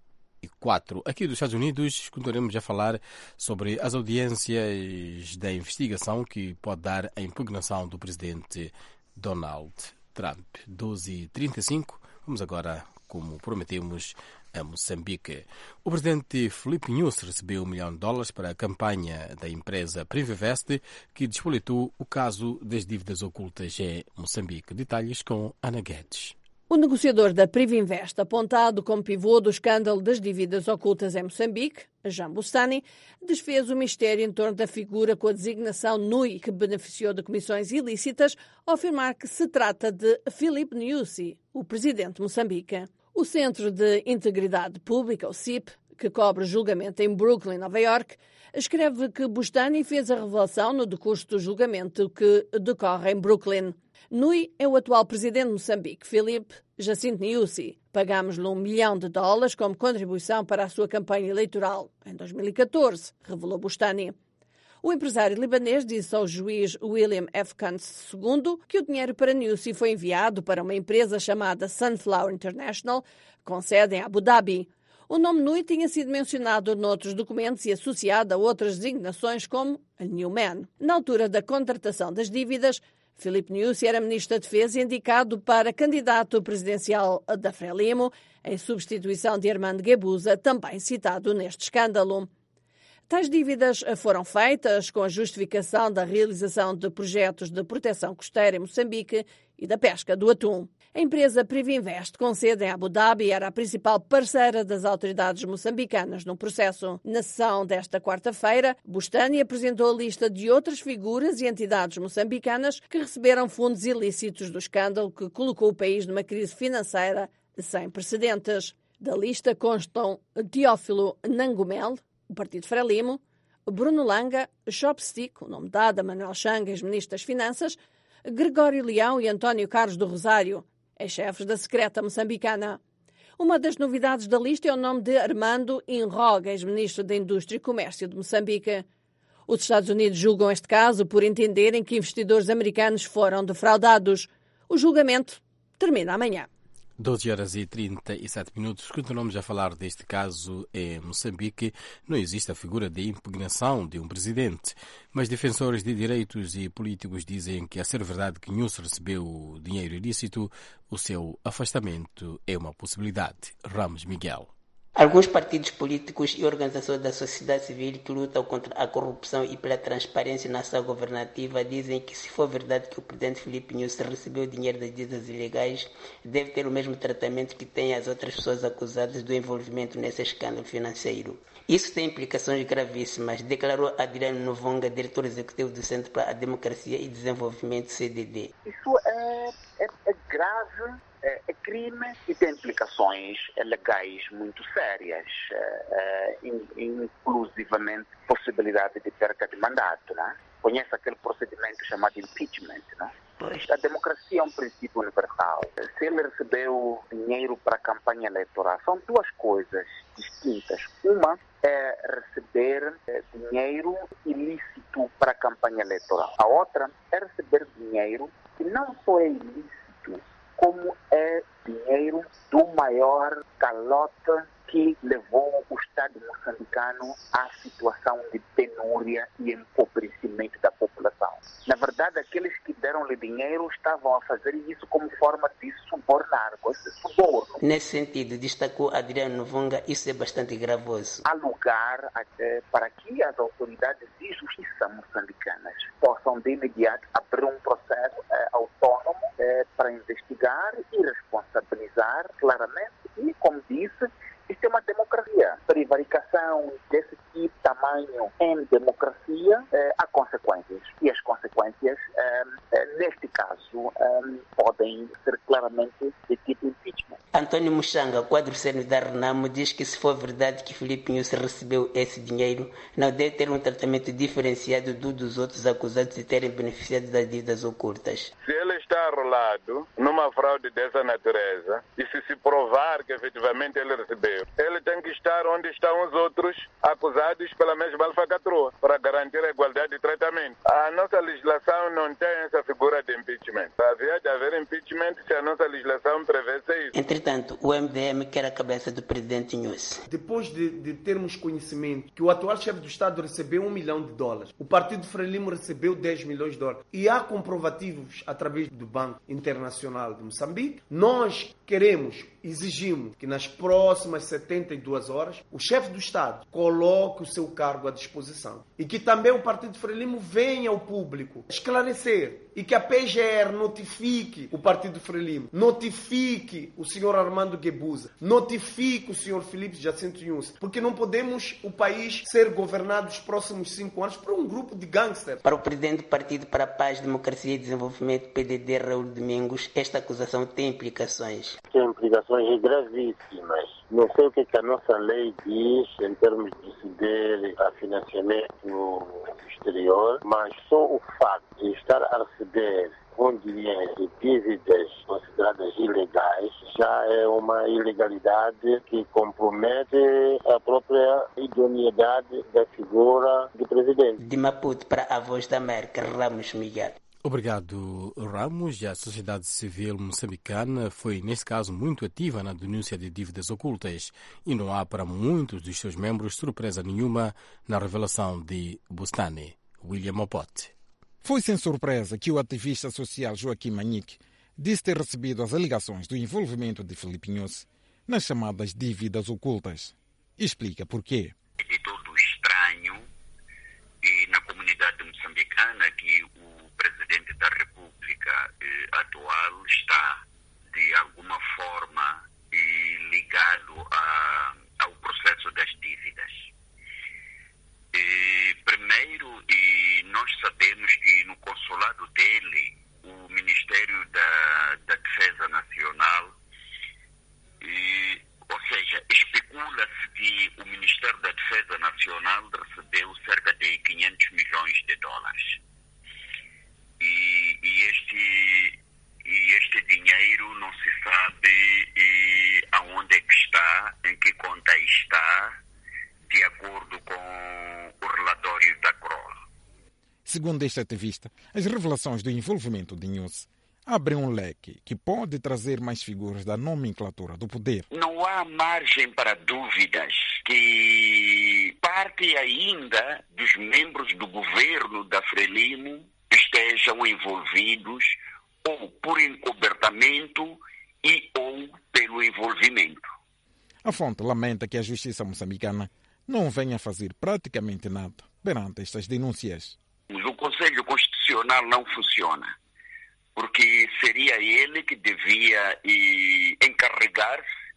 e quatro. Aqui dos Estados Unidos, continuaremos a falar sobre as audiências da investigação que pode dar a impugnação do presidente Donald Trump. doze e trinta e cinco, vamos agora, como prometemos, a Moçambique. O presidente Filipe Nyusi recebeu um milhão de dólares para a campanha da empresa Privinvest, que despolitou o caso das dívidas ocultas em Moçambique. Detalhes com Ana Guedes. O negociador da Privinvest, apontado como pivô do escândalo das dívidas ocultas em Moçambique, Jean Bustani, desfez o mistério em torno da figura com a designação N U I, que beneficiou de comissões ilícitas, ao afirmar que se trata de Filipe Nyusi, o presidente de Moçambique. O Centro de Integridade Pública, o C I P, que cobre julgamento em Brooklyn, Nova York, escreve que Bustani fez a revelação no decurso do julgamento que decorre em Brooklyn. N U I é o atual presidente de Moçambique, Filipe Jacinto Nyusi. Pagámos-lhe um milhão de dólares como contribuição para a sua campanha eleitoral em dois mil e catorze, revelou Bustani. O empresário libanês disse ao juiz William F. Kuntz segundo que o dinheiro para Nyusi foi enviado para uma empresa chamada Sunflower International, com sede em Abu Dhabi. O nome N U I tinha sido mencionado noutros documentos e associado a outras designações como a Newman. Na altura da contratação das dívidas, Filipe Nyusi era ministro da Defesa e indicado para candidato presidencial da Frelimo, em substituição de Armando Guebuza, também citado neste escândalo. Tais dívidas foram feitas com a justificação da realização de projetos de proteção costeira em Moçambique e da pesca do atum. A empresa Privinvest, com sede em Abu Dhabi, era a principal parceira das autoridades moçambicanas no processo. Na sessão desta quarta-feira, Bustani apresentou a lista de outras figuras e entidades moçambicanas que receberam fundos ilícitos do escândalo que colocou o país numa crise financeira sem precedentes. Da lista constam Teófilo Nangumel, o Partido Frelimo, Bruno Langa, Chopstick, o nome dado a Manuel Chang, ex-ministro das Finanças, Gregório Leão e António Carlos do Rosário, ex-chefes da secreta moçambicana. Uma das novidades da lista é o nome de Armando Inroga, ex-ministro da Indústria e Comércio de Moçambique. Os Estados Unidos julgam este caso por entenderem que investidores americanos foram defraudados. O julgamento termina amanhã. doze horas e trinta e sete minutos. Continuamos a falar deste caso em Moçambique. Não existe a figura de impugnação de um presidente, mas defensores de direitos e políticos dizem que, a ser verdade que Nyusi recebeu dinheiro ilícito, o seu afastamento é uma possibilidade. Ramos Miguel. Alguns partidos políticos e organizações da sociedade civil que lutam contra a corrupção e pela transparência na ação governativa dizem que, se for verdade que o presidente Filipe Nyusi recebeu dinheiro das dívidas ilegais, deve ter o mesmo tratamento que tem as outras pessoas acusadas do envolvimento nesse escândalo financeiro. Isso tem implicações gravíssimas, declarou Adriano Novonga, diretor executivo do Centro para a Democracia e Desenvolvimento, C D D. Isso é, é, é grave. É crime e tem implicações legais muito sérias, é, inclusivamente possibilidade de perca de mandato. Né? Conhece aquele procedimento chamado impeachment. Né? A democracia é um princípio universal. Se ele recebeu dinheiro para a campanha eleitoral, são duas coisas distintas. Uma é receber dinheiro ilícito para a campanha eleitoral. A outra é receber dinheiro que não só é ilícito, como é dinheiro do maior calote que levou o Estado moçambicano à situação de penúria e empobrecimento da população. Na verdade, aqueles que deram-lhe dinheiro estavam a fazer isso como forma de subornar, esse suborno. Nesse sentido, destacou Adriano Novonga, isso é bastante gravoso. Há lugar até para que as autoridades de justiça moçambicanas possam de imediato abrir um processo é, autônomo é, para investigar e responsabilizar claramente. E, como disse, isto é uma democracia. Prevaricação desse tipo, tamanho em democracia, eh, há consequências. E as consequências, eh, eh, neste caso, eh, podem ser claramente de tipo impeachment. Antônio Muxanga, quadro sênior da Renamo, diz que, se for verdade que Filipe Nyusi recebeu esse dinheiro, não deve ter um tratamento diferenciado do dos outros acusados de terem beneficiado das dívidas ocultas. Se ele está instalado numa fraude dessa natureza e se se provar que efetivamente ele recebeu, ele tem que estar onde estão os outros acusados pela mesma alfacatrua para garantir a igualdade de tratamento. A nossa legislação não tem essa figura de impeachment. Havia de haver impeachment se a nossa legislação prevesse isso. Entretanto, o M D M quer a cabeça do presidente Nhus. Depois de, de termos conhecimento que o atual chefe do Estado recebeu um milhão de dólares, o Partido Frelimo recebeu dez milhões de dólares e há comprovativos através do Banco Internacional de Moçambique, nós queremos, exigimos que nas próximas setenta e duas horas o chefe do Estado coloque o seu cargo à disposição e que também o Partido Frelimo venha ao público esclarecer e que a P G R notifique o Partido Frelimo, notifique o senhor Armando Guebuza, notifique o senhor Filipe Jacinto Nhus, porque não podemos o país ser governado nos próximos cinco anos por um grupo de gangsters. Para o presidente do Partido para a Paz, Democracia e Desenvolvimento, P D D, Raul Domingos, esta acusação tem implicações? Tem implicações gravíssimas. Não sei o que, que a nossa lei diz em termos de ceder a financiamento no exterior, mas só o facto de estar a receber um dinheiro de dívidas consideradas ilegais já é uma ilegalidade que compromete a própria idoneidade da figura do presidente. De Maputo para a Voz da América, Ramos Miguel. Obrigado, Ramos. E a sociedade civil moçambicana foi, nesse caso, muito ativa na denúncia de dívidas ocultas e não há para muitos dos seus membros surpresa nenhuma na revelação de Bustani. William Mopote. Foi sem surpresa que o ativista social Joaquim Manique disse ter recebido as alegações do envolvimento de Filipe Nhus nas chamadas dívidas ocultas. Explica porquê. É de todo estranho e na comunidade moçambicana que o presidente da República eh, atual está, de alguma forma, eh, ligado a, ao processo das dívidas. E, primeiro, e nós sabemos que no consulado dele, o Ministério da, da Defesa Nacional, e, ou seja, especula-se que o Ministério da Defesa Nacional recebeu cerca de quinhentos milhões de dólares. E, e, este, e este dinheiro não se sabe e, aonde é que está, em que conta está, de acordo com o relatório da C R O L. Segundo este ativista, as revelações do envolvimento de Nhus abrem um leque que pode trazer mais figuras da nomenclatura do poder. Não há margem para dúvidas que parte ainda dos membros do governo da Frelimo estejam envolvidos ou por encobertamento e ou pelo envolvimento. A fonte lamenta que a justiça moçambicana não venha fazer praticamente nada perante estas denúncias. O Conselho Constitucional não funciona, porque seria ele que devia e, encarregar-se,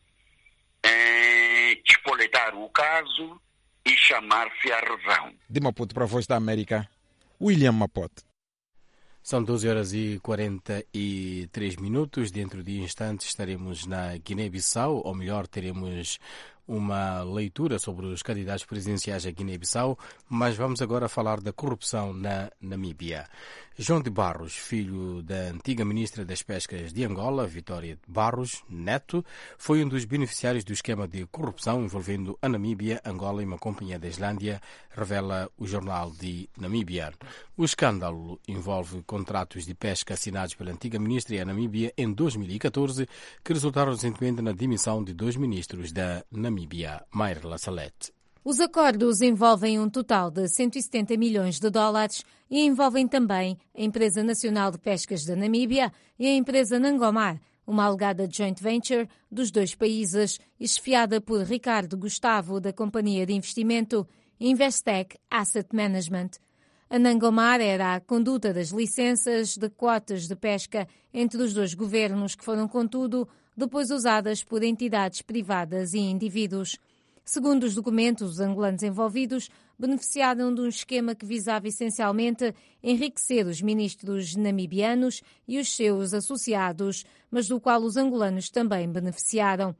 eh, espoletar o caso e chamar-se à razão. De Maputo para a Voz da América, William Mapote. São doze horas e quarenta e três minutos. Dentro de instantes estaremos na Guiné-Bissau, ou melhor, teremos uma leitura sobre os candidatos presidenciais à Guiné-Bissau, mas vamos agora falar da corrupção na Namíbia. João de Barros, filho da antiga ministra das Pescas de Angola, Vitória de Barros Neto, foi um dos beneficiários do esquema de corrupção envolvendo a Namíbia, Angola e uma companhia da Islândia, revela o jornal de Namíbia. O escândalo envolve contratos de pesca assinados pela antiga ministra e a Namíbia em dois mil e catorze, que resultaram recentemente na demissão de dois ministros da Namíbia, Mayrla Salete. Os acordos envolvem um total de cento e setenta milhões de dólares e envolvem também a Empresa Nacional de Pescas da Namíbia e a empresa Nangomar, uma alegada joint venture dos dois países, esfiada por Ricardo Gustavo, da companhia de investimento Investec Asset Management. A Nangomar era a conduta das licenças de cotas de pesca entre os dois governos, que foram, contudo, depois usadas por entidades privadas e indivíduos. Segundo os documentos, os angolanos envolvidos beneficiaram de um esquema que visava essencialmente enriquecer os ministros namibianos e os seus associados, mas do qual os angolanos também beneficiaram.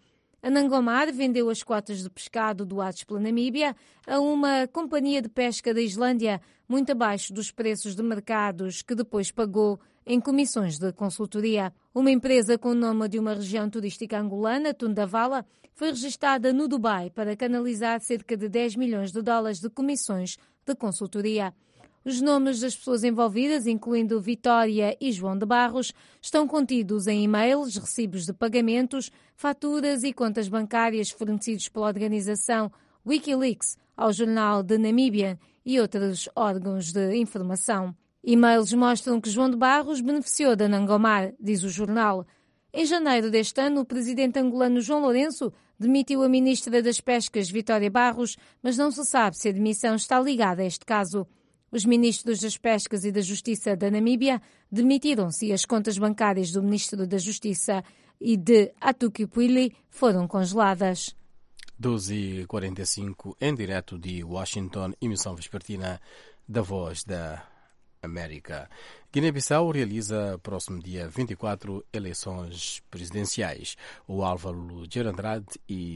A Nangomar vendeu as cotas de pescado doados pela Namíbia a uma companhia de pesca da Islândia, muito abaixo dos preços de mercados que depois pagou em comissões de consultoria. Uma empresa com o nome de uma região turística angolana, Tundavala, foi registada no Dubai para canalizar cerca de dez milhões de dólares de comissões de consultoria. Os nomes das pessoas envolvidas, incluindo Vitória e João de Barros, estão contidos em e-mails, recibos de pagamentos, faturas e contas bancárias fornecidos pela organização Wikileaks ao jornal The Namibian e outros órgãos de informação. E-mails mostram que João de Barros beneficiou da Nangomar, diz o jornal. Em janeiro deste ano, o presidente angolano João Lourenço demitiu a ministra das Pescas, Vitória Barros, mas não se sabe se a demissão está ligada a este caso. Os ministros das Pescas e da Justiça da Namíbia demitiram-se e as contas bancárias do ministro da Justiça e de Atuquipwili foram congeladas. doze e quarenta e cinco, em direto de Washington, emissão vespertina da Voz da América. Guiné-Bissau realiza próximo dia vinte e quatro eleições presidenciais. O Álvaro Gerandrade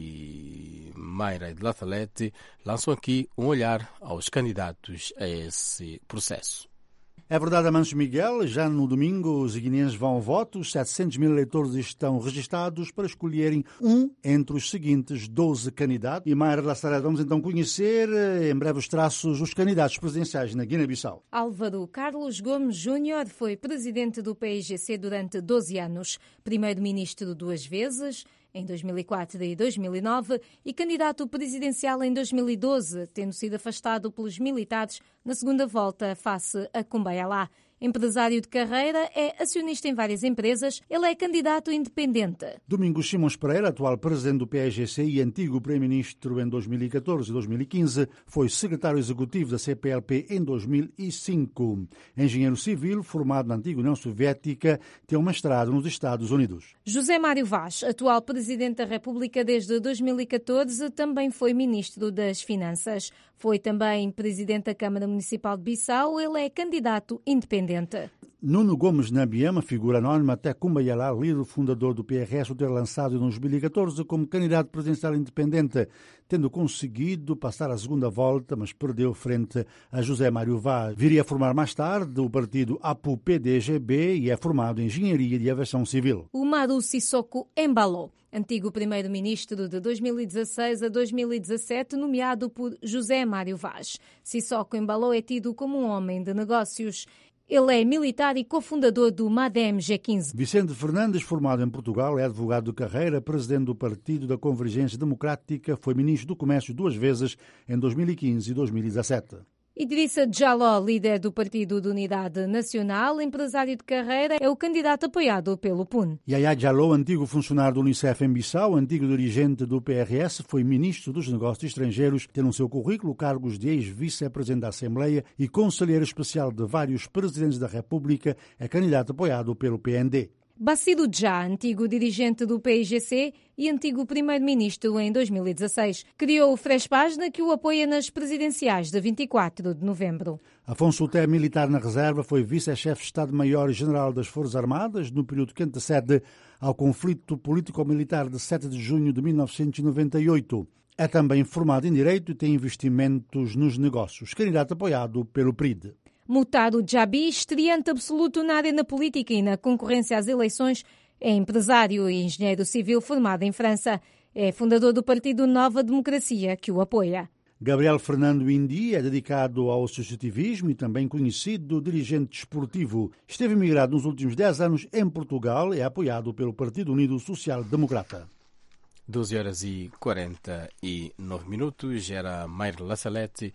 e Mayra de Lathalete lançam aqui um olhar aos candidatos a esse processo. É verdade, Amancio Miguel, já no domingo os guineenses vão ao voto, os setecentos mil eleitores estão registados para escolherem um entre os seguintes doze candidatos. E Mayra Lastaré, vamos então conhecer em breve os traços dos candidatos presidenciais na Guiné-Bissau. Álvaro Carlos Gomes Júnior foi presidente do P I G C durante doze anos, primeiro-ministro duas vezes, em dois mil e quatro e dois mil e nove, e candidato presidencial em dois mil e doze, tendo sido afastado pelos militares na segunda volta face a Cumbaialá. Empresário de carreira, é acionista em várias empresas, ele é candidato independente. Domingos Simões Pereira, atual presidente do P I G C e antigo primeiro-ministro em dois mil e catorze e dois mil e quinze, foi secretário executivo da C P L P em dois mil e cinco. Engenheiro civil, formado na antiga União Soviética, tem um mestrado nos Estados Unidos. José Mário Vaz, atual presidente da República desde dois mil e catorze, também foi ministro das Finanças. Foi também presidente da Câmara Municipal de Bissau, ele é candidato independente. Nuno Gomes Nabiama, figura anónima, até Cumbaialá, líder fundador do P R S, o ter lançado em dois mil e catorze como candidato presidencial independente, tendo conseguido passar a segunda volta, mas perdeu frente a José Mário Vaz. Viria a formar mais tarde o partido A P U-P D G B e é formado em Engenharia de Aviação Civil. O Maru Sissoko Embalo, antigo primeiro-ministro de dois mil e dezasseis a dois mil e dezassete, nomeado por José Mário Vaz. Sissoko Embalo é tido como um homem de negócios. Ele é militar e cofundador do MADEM G quinze. Vicente Fernandes, formado em Portugal, é advogado de carreira, presidente do Partido da Convergência Democrática, foi ministro do Comércio duas vezes, em dois mil e quinze e dois mil e dezassete. Idrissa Jaló, líder do Partido de Unidade Nacional, empresário de carreira, é o candidato apoiado pelo P U N. Yaya Jaló, antigo funcionário do Unicef em Bissau, antigo dirigente do P R S, foi ministro dos Negócios Estrangeiros, tendo no seu currículo cargos de ex-vice-presidente da Assembleia e conselheiro especial de vários presidentes da República, é candidato apoiado pelo P N D. Bacido Já, antigo dirigente do P I G C e antigo primeiro-ministro em dois mil e dezasseis, criou o Frespagna, que o apoia nas presidenciais de vinte e quatro de novembro. Afonso Uté, militar na reserva, foi vice-chefe de Estado-Maior e General das Forças Armadas no período que antecede ao conflito político-militar de sete de junho de mil novecentos e noventa e oito. É também formado em Direito e tem investimentos nos negócios. Candidato apoiado pelo P R I D. Mutado Jabi, estreante absoluto na arena política e na concorrência às eleições, é empresário e engenheiro civil formado em França. É fundador do partido Nova Democracia, que o apoia. Gabriel Fernando Indi é dedicado ao associativismo e também conhecido dirigente desportivo. Esteve emigrado nos últimos dez anos em Portugal e é apoiado pelo Partido Unido Social Democrata. doze horas e quarenta e nove minutos, era Mayra Lassalete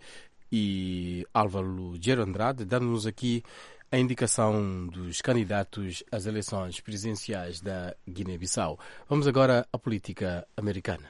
e Álvaro Gerandrade, dando-nos aqui a indicação dos candidatos às eleições presidenciais da Guiné-Bissau. Vamos agora à política americana.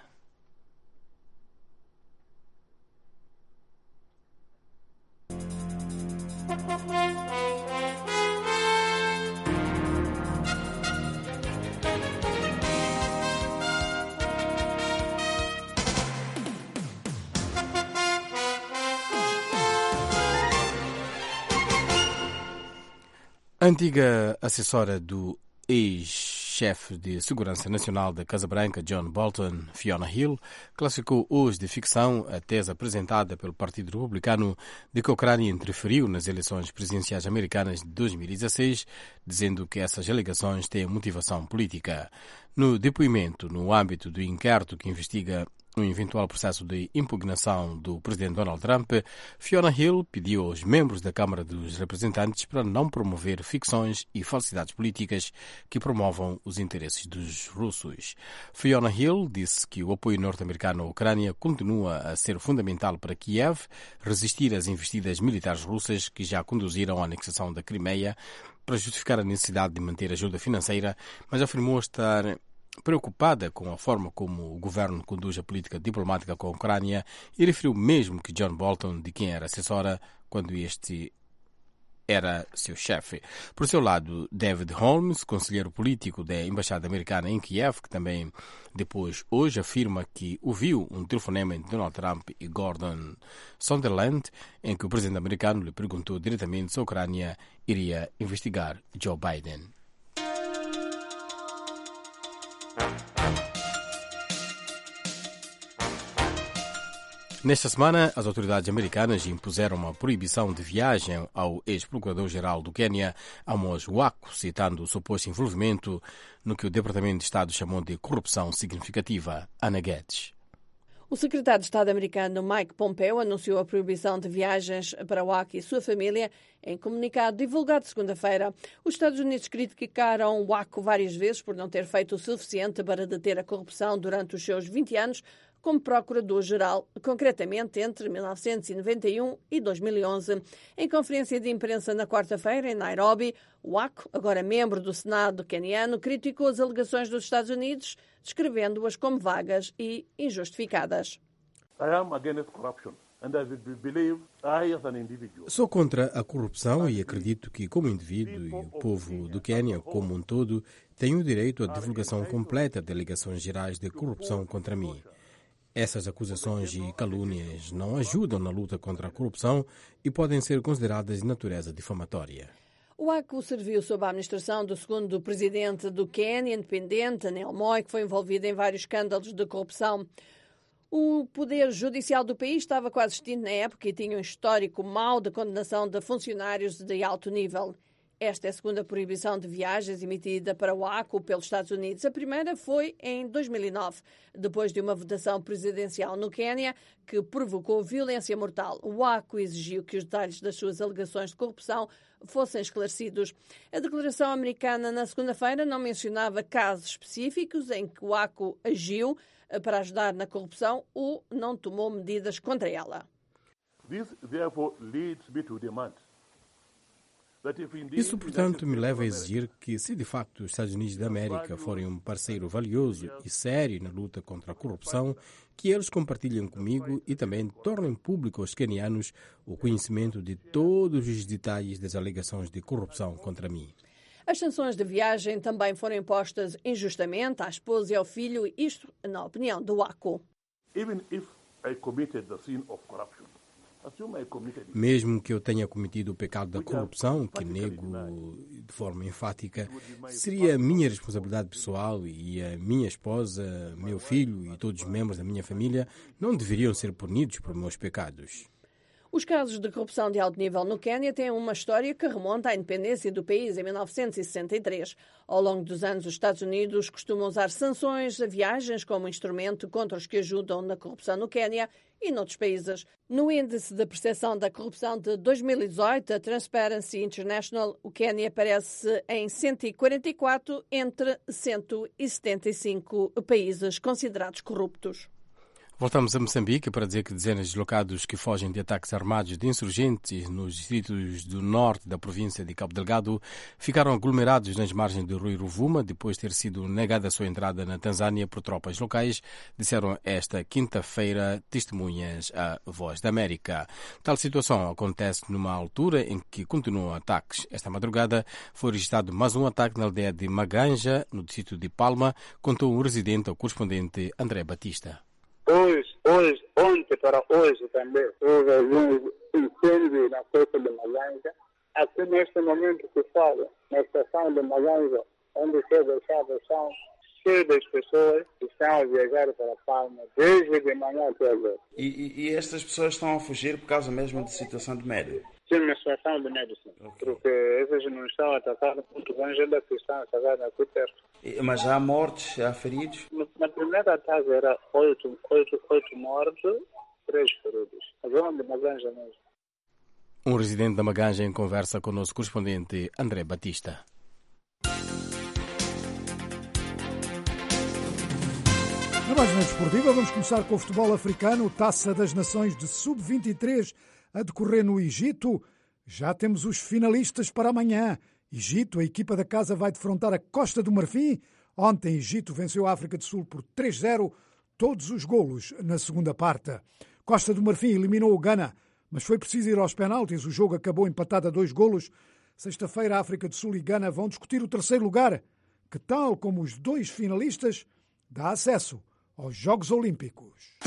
A antiga assessora do ex chefe de Segurança Nacional da Casa Branca, John Bolton, Fiona Hill, classificou hoje de ficção a tese apresentada pelo Partido Republicano de que a Ucrânia interferiu nas eleições presidenciais americanas de dois mil e dezasseis, dizendo que essas alegações têm motivação política. No depoimento, no âmbito do inquérito que investiga um eventual processo de impugnação do presidente Donald Trump, Fiona Hill pediu aos membros da Câmara dos Representantes para não promover ficções e falsidades políticas que promovam os interesses dos russos. Fiona Hill disse que o apoio norte-americano à Ucrânia continua a ser fundamental para Kiev resistir às investidas militares russas que já conduziram à anexação da Crimeia, para justificar a necessidade de manter ajuda financeira, mas afirmou estar preocupada com a forma como o governo conduz a política diplomática com a Ucrânia e referiu mesmo que John Bolton, de quem era assessora quando este era seu chefe. Por seu lado, David Holmes, conselheiro político da Embaixada Americana em Kiev, que também depois hoje afirma que ouviu um telefonema entre Donald Trump e Gordon Sondland, em que o presidente americano lhe perguntou diretamente se a Ucrânia iria investigar Joe Biden. Nesta semana, as autoridades americanas impuseram uma proibição de viagem ao ex-procurador-geral do Quênia, Amos Wako, citando o suposto envolvimento no que o Departamento de Estado chamou de corrupção significativa. Ana Guedes. O secretário de Estado americano Mike Pompeo anunciou a proibição de viagens para Wako e sua família em comunicado divulgado segunda-feira. Os Estados Unidos criticaram Wako várias vezes por não ter feito o suficiente para deter a corrupção durante os seus vinte anos como procurador-geral, concretamente entre mil novecentos e noventa e um e dois mil e onze. Em conferência de imprensa na quarta-feira, em Nairobi, Wako, agora membro do Senado queniano, criticou as alegações dos Estados Unidos, descrevendo-as como vagas e injustificadas. I am against corruption. And I believe I, as an individual... Sou contra a corrupção e acredito que, como indivíduo e o povo do Quênia como um todo, tenho o direito à divulgação completa de alegações gerais de corrupção contra mim. Essas acusações e calúnias não ajudam na luta contra a corrupção e podem ser consideradas de natureza difamatória. O Wako serviu sob a administração do segundo presidente do Quênia, independente, Neil Moi, que foi envolvido em vários escândalos de corrupção. O poder judicial do país estava quase extinto na época e tinha um histórico mau de condenação de funcionários de alto nível. Esta é a segunda proibição de viagens emitida para o Wako pelos Estados Unidos. A primeira foi em dois mil e nove, depois de uma votação presidencial no Quênia que provocou violência mortal. O Wako exigiu que os detalhes das suas alegações de corrupção fossem esclarecidos. A declaração americana na segunda-feira não mencionava casos específicos em que o Wako agiu para ajudar na corrupção ou não tomou medidas contra ela. This, therefore, leads me to demand. Isso, portanto, me leva a exigir que, se de facto os Estados Unidos da América forem um parceiro valioso e sério na luta contra a corrupção, que eles compartilhem comigo e também tornem público aos quenianos o conhecimento de todos os detalhes das alegações de corrupção contra mim. As sanções de viagem também foram impostas injustamente à esposa e ao filho, isto na opinião do Wako. Even if I committed the sin of corruption, mesmo que eu tenha cometido o pecado da corrupção, que nego de forma enfática, seria a minha responsabilidade pessoal e a minha esposa, meu filho e todos os membros da minha família não deveriam ser punidos por meus pecados. Os casos de corrupção de alto nível no Quênia têm uma história que remonta à independência do país em mil novecentos e sessenta e três. Ao longo dos anos, os Estados Unidos costumam usar sanções a viagens como instrumento contra os que ajudam na corrupção no Quênia e noutros países. No índice de percepção da corrupção de dois mil e dezoito, a Transparency International, o Quênia aparece em cento e quarenta e quatro entre cento e setenta e cinco países considerados corruptos. Voltamos a Moçambique para dizer que dezenas de deslocados que fogem de ataques armados de insurgentes nos distritos do norte da província de Cabo Delgado ficaram aglomerados nas margens do rio Rovuma depois de ter sido negada a sua entrada na Tanzânia por tropas locais, disseram esta quinta-feira testemunhas à Voz da América. Tal situação acontece numa altura em que continuam ataques. Esta madrugada foi registrado mais um ataque na aldeia de Maganja, no distrito de Palma, contou um residente ao correspondente André Batista. Hoje, hoje, ontem para hoje também, houve alguns incêndios na costa de Maganja. Aqui neste momento que fala, na estação de Maganja, onde se deixava são cheios das pessoas que estão a viajar para Palma, desde de manhã até agora. E, e, e estas pessoas estão a fugir por causa mesmo de situação de medo? Sim, uma situação de medo, sim. Okay. Porque essas não estão atacadas muito longe da que estão atacadas aqui perto. E, mas há mortes, há feridos? Na primeira ataque era oito, oito, oito mortos, três feridos. A zona de Maganja mesmo. Um residente da Maganja conversa com o nosso correspondente André Batista. Na página desportiva vamos começar com o futebol africano, Taça das Nações de sub vinte e três a decorrer no Egito. Já temos os finalistas para amanhã. Egito, a equipa da casa, vai defrontar a Costa do Marfim. Ontem, Egito venceu a África do Sul por três a zero, todos os golos na segunda parte. Costa do Marfim eliminou o Ghana, mas foi preciso ir aos penaltis. O jogo acabou empatado a dois golos. Sexta-feira, a África do Sul e Ghana vão discutir o terceiro lugar, que, tal como os dois finalistas, dá acesso aos Jogos Olímpicos.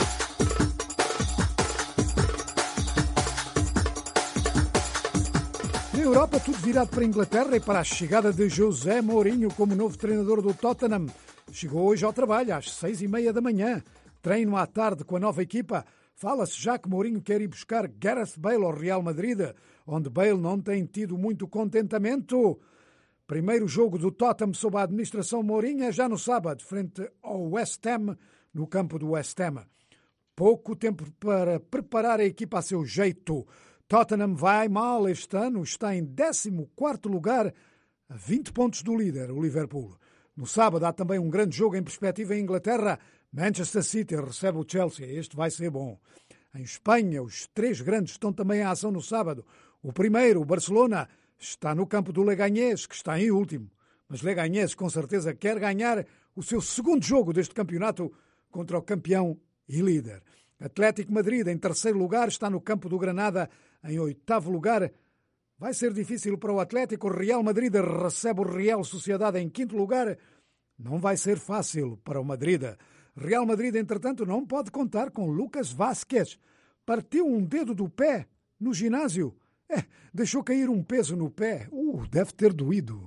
Na Europa, tudo virado para a Inglaterra e para a chegada de José Mourinho como novo treinador do Tottenham. Chegou hoje ao trabalho às seis e meia da manhã. Treino à tarde com a nova equipa. Fala-se já que Mourinho quer ir buscar Gareth Bale ao Real Madrid, onde Bale não tem tido muito contentamento. Primeiro jogo do Tottenham sob a administração Mourinho é já no sábado, frente ao West Ham, no campo do West Ham. Pouco tempo para preparar a equipa a seu jeito. Tottenham vai mal este ano, está em décimo quarto lugar, a vinte pontos do líder, o Liverpool. No sábado há também um grande jogo em perspectiva em Inglaterra. Manchester City recebe o Chelsea. Este vai ser bom. Em Espanha, os três grandes estão também em ação no sábado. O primeiro, o Barcelona, está no campo do Leganés, que está em último. Mas Leganés, com certeza, quer ganhar o seu segundo jogo deste campeonato contra o campeão e líder. Atlético Madrid, em terceiro lugar, está no campo do Granada, em oitavo lugar. Vai ser difícil para o Atlético. O Real Madrid recebe o Real Sociedade em quinto lugar. Não vai ser fácil para o Madrid. Real Madrid, entretanto, não pode contar com Lucas Vázquez. Partiu um dedo do pé no ginásio. É, deixou cair um peso no pé. Uh, deve ter doído.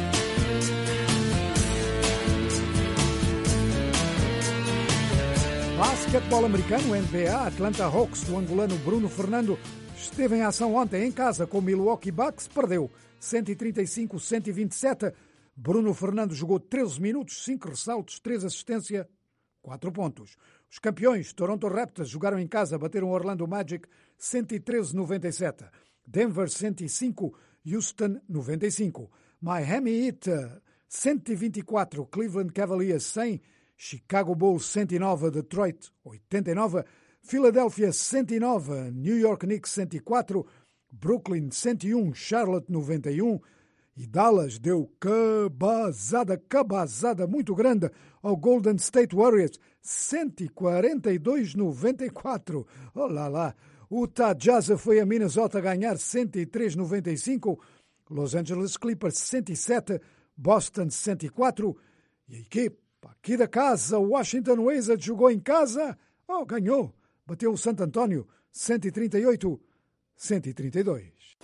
Basquetebol americano, N B A, Atlanta Hawks, do angolano Bruno Fernando, esteve em ação ontem em casa com o Milwaukee Bucks, perdeu cento e trinta e cinco a cento e vinte e sete. Bruno Fernando jogou treze minutos, cinco ressaltos, três assistências, quatro pontos. Os campeões, Toronto Raptors, jogaram em casa, bateram o Orlando Magic cento e treze a noventa e sete. Denver cento e cinco, Houston noventa e cinco. Miami Heat cento e vinte e quatro, Cleveland Cavaliers cem, Chicago Bulls cento e nove, Detroit oitenta e nove, Philadelphia cento e nove, New York Knicks cento e quatro, Brooklyn cento e um, Charlotte noventa e um e Dallas deu cabazada, cabazada muito grande ao Golden State Warriors cento e quarenta e dois a noventa e quatro. Olá lá, o Utah Jazz foi a Minnesota ganhar cento e três a noventa e cinco, Los Angeles Clippers cento e sete, Boston cento e quatro e a equipe aqui da casa, Washington Wizards, jogou em casa, oh, ganhou, bateu o Santo António cento e trinta e oito a cento e trinta e dois.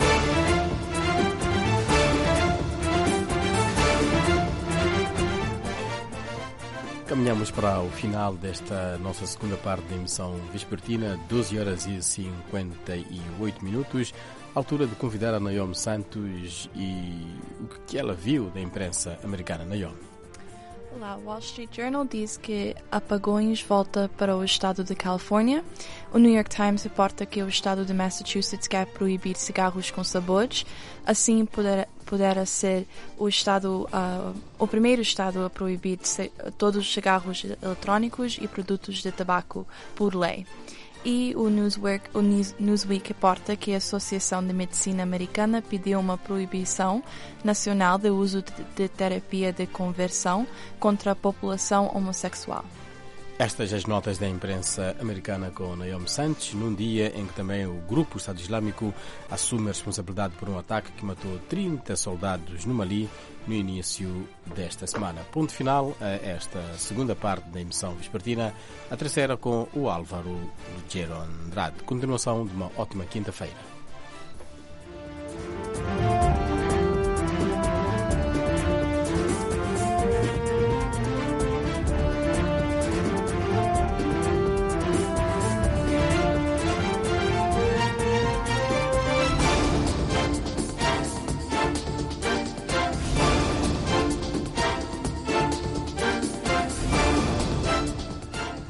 Caminhamos para o final desta nossa segunda parte da emissão vespertina, doze horas e cinquenta e oito minutos, altura de convidar a Naomi Santos e o que ela viu da imprensa americana. Naomi. Olá, o Wall Street Journal diz que apagões volta para o estado de Califórnia. O New York Times reporta que o estado de Massachusetts quer proibir cigarros com sabores. Assim, poderá, poderá ser o estado, uh, o primeiro estado a proibir todos os cigarros eletrônicos e produtos de tabaco por lei. E o Newsweek, o Newsweek reporta que a Associação de Medicina Americana pediu uma proibição nacional do uso de, de terapia de conversão contra a população homossexual. Estas as notas da imprensa americana com Naomi Santos, num dia em que também o grupo Estado Islâmico assume a responsabilidade por um ataque que matou trinta soldados no Mali no início desta semana. Ponto final a esta segunda parte da emissão vespertina, a terceira com o Álvaro Ruggiero Andrade. Continuação de uma ótima quinta-feira.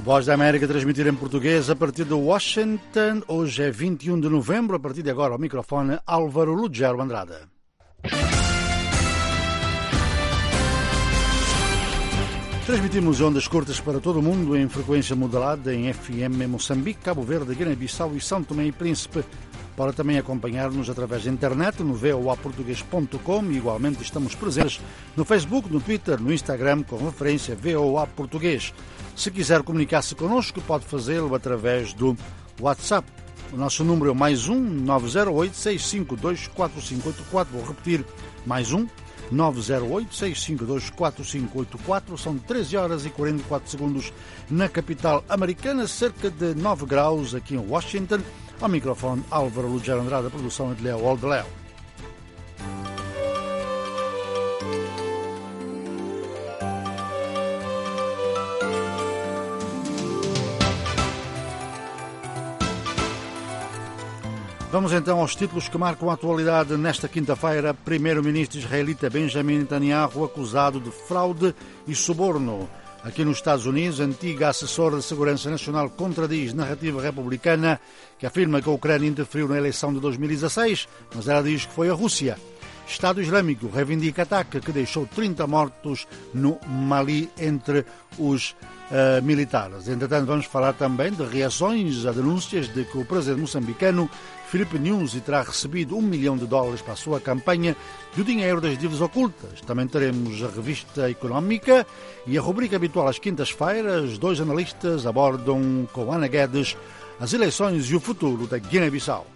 Voz da América transmitir em português a partir de Washington. Hoje é vinte e um de novembro. A partir de agora, ao microfone, Álvaro Lugero Andrade. Transmitimos ondas curtas para todo o mundo em frequência modulada em F M em Moçambique, Cabo Verde, Guiné-Bissau e São Tomé e Príncipe. Pode também acompanhar-nos através da internet no v o a português ponto com e igualmente estamos presentes no Facebook, no Twitter, no Instagram com referência V O A Português. Se quiser comunicar-se connosco, pode fazê-lo através do WhatsApp. O nosso número é mais um nove zero oito, seis cinco dois, quatro cinco oito quatro. Vou repetir, mais um nove zero oito, seis cinco dois, quatro cinco oito quatro. São treze horas e quarenta e quatro segundos na capital americana, cerca de nove graus aqui em Washington. Ao microfone, Álvaro Lugero Andrade, a produção é de Léo Aldeléo. Vamos então aos títulos que marcam a atualidade nesta quinta-feira. Primeiro-ministro israelita Benjamin Netanyahu acusado de fraude e suborno. Aqui nos Estados Unidos, a antiga assessora de Segurança Nacional contradiz narrativa republicana que afirma que a Ucrânia interferiu na eleição de dois mil e dezasseis, mas ela diz que foi a Rússia. Estado Islâmico reivindica ataque que deixou trinta mortos no Mali entre os uh, militares. Entretanto, vamos falar também de reações a denúncias de que o presidente moçambicano Filipe Nyusi terá recebido um milhão de dólares para a sua campanha do dinheiro das dívidas ocultas. Também teremos a revista económica e a rubrica habitual às quintas-feiras. Dois analistas abordam com Ana Guedes as eleições e o futuro da Guiné-Bissau.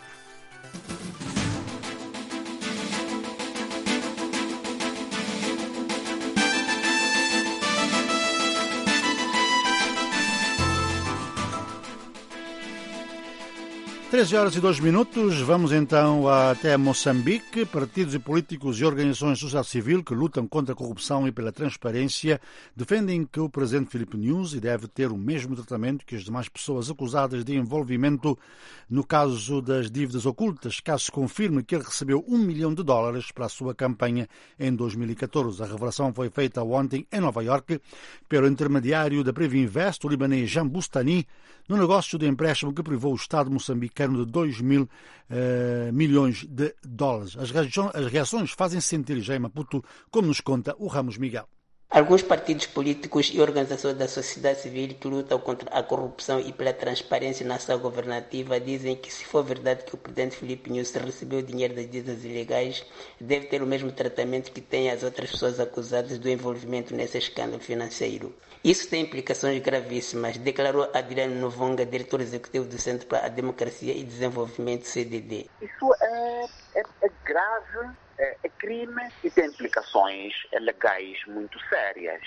treze horas e dois minutos, vamos então até Moçambique. Partidos e políticos e organizações de sociedade civil que lutam contra a corrupção e pela transparência defendem que o presidente Filipe Nyusi deve ter o mesmo tratamento que as demais pessoas acusadas de envolvimento no caso das dívidas ocultas, caso se confirme que ele recebeu um milhão de dólares para a sua campanha em dois mil e catorze. A revelação foi feita ontem em Nova Iorque pelo intermediário da Previnvest, o libanês Jean Boustany, no negócio de empréstimo que privou o Estado moçambicano de dois mil uh, milhões de dólares. As, as reações fazem-se sentir já em Maputo, como nos conta o Ramos Miguel. Alguns partidos políticos e organizações da sociedade civil que lutam contra a corrupção e pela transparência na ação governativa dizem que, se for verdade que o presidente Filipe Nyusi recebeu dinheiro das dívidas ilegais, deve ter o mesmo tratamento que tem as outras pessoas acusadas do envolvimento nesse escândalo financeiro. Isso tem implicações gravíssimas, declarou Adriano Novonga, diretor executivo do Centro para a Democracia e Desenvolvimento, C D D. Isso é, é, é grave, é, é crime e tem implicações legais muito sérias,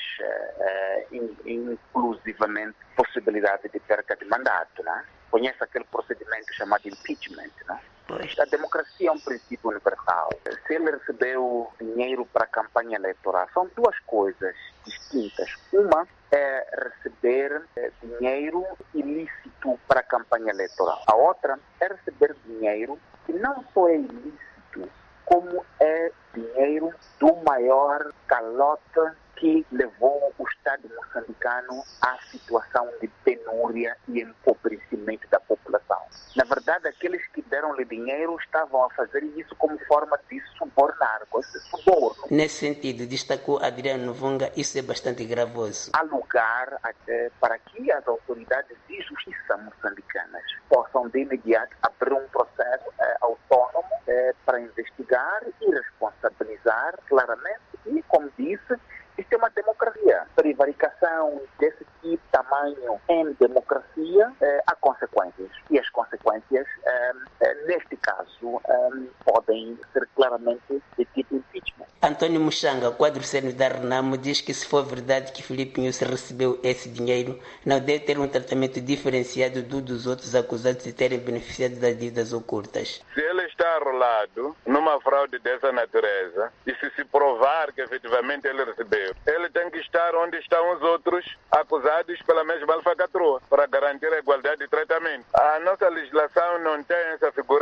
é, é, inclusivamente possibilidade de perca de mandato, né? Conhece aquele procedimento chamado impeachment, né? A democracia é um princípio universal. Se ele recebeu dinheiro para a campanha eleitoral, são duas coisas distintas. Uma é receber dinheiro ilícito para a campanha eleitoral. A outra é receber dinheiro que não só é ilícito, como é dinheiro do maior calote que levou o Estado moçambicano à situação de penúria e empobrecimento da população. Na verdade, aqueles que deram-lhe dinheiro estavam a fazer isso como forma de subornar, com esse suborno. Nesse sentido, destacou Adriano Novonga, isso é bastante gravoso. Há lugar até para que as autoridades de justiça moçambicanas possam de imediato abrir um processo é, autônomo é, para investigar e responsabilizar claramente. E, como disse, isto é uma democracia. Prevaricação desse tipo, tamanho em democracia, eh, há consequências. E as consequências, eh, eh, neste caso, eh, podem ser claramente de tipo impeachment. António Muxanga, quadro sênior da Renamo, diz que, se for verdade que Filipe Nyusi recebeu esse dinheiro, não deve ter um tratamento diferenciado do dos outros acusados de terem beneficiado das dívidas ocultas. Se ele está arrolado numa fraude dessa natureza e se se provar que efetivamente ele recebeu, ele tem que estar onde estão os outros acusados pela mesma alfacatrua, para garantir a igualdade de tratamento. A nossa legislação não tem essa figura de impeachment.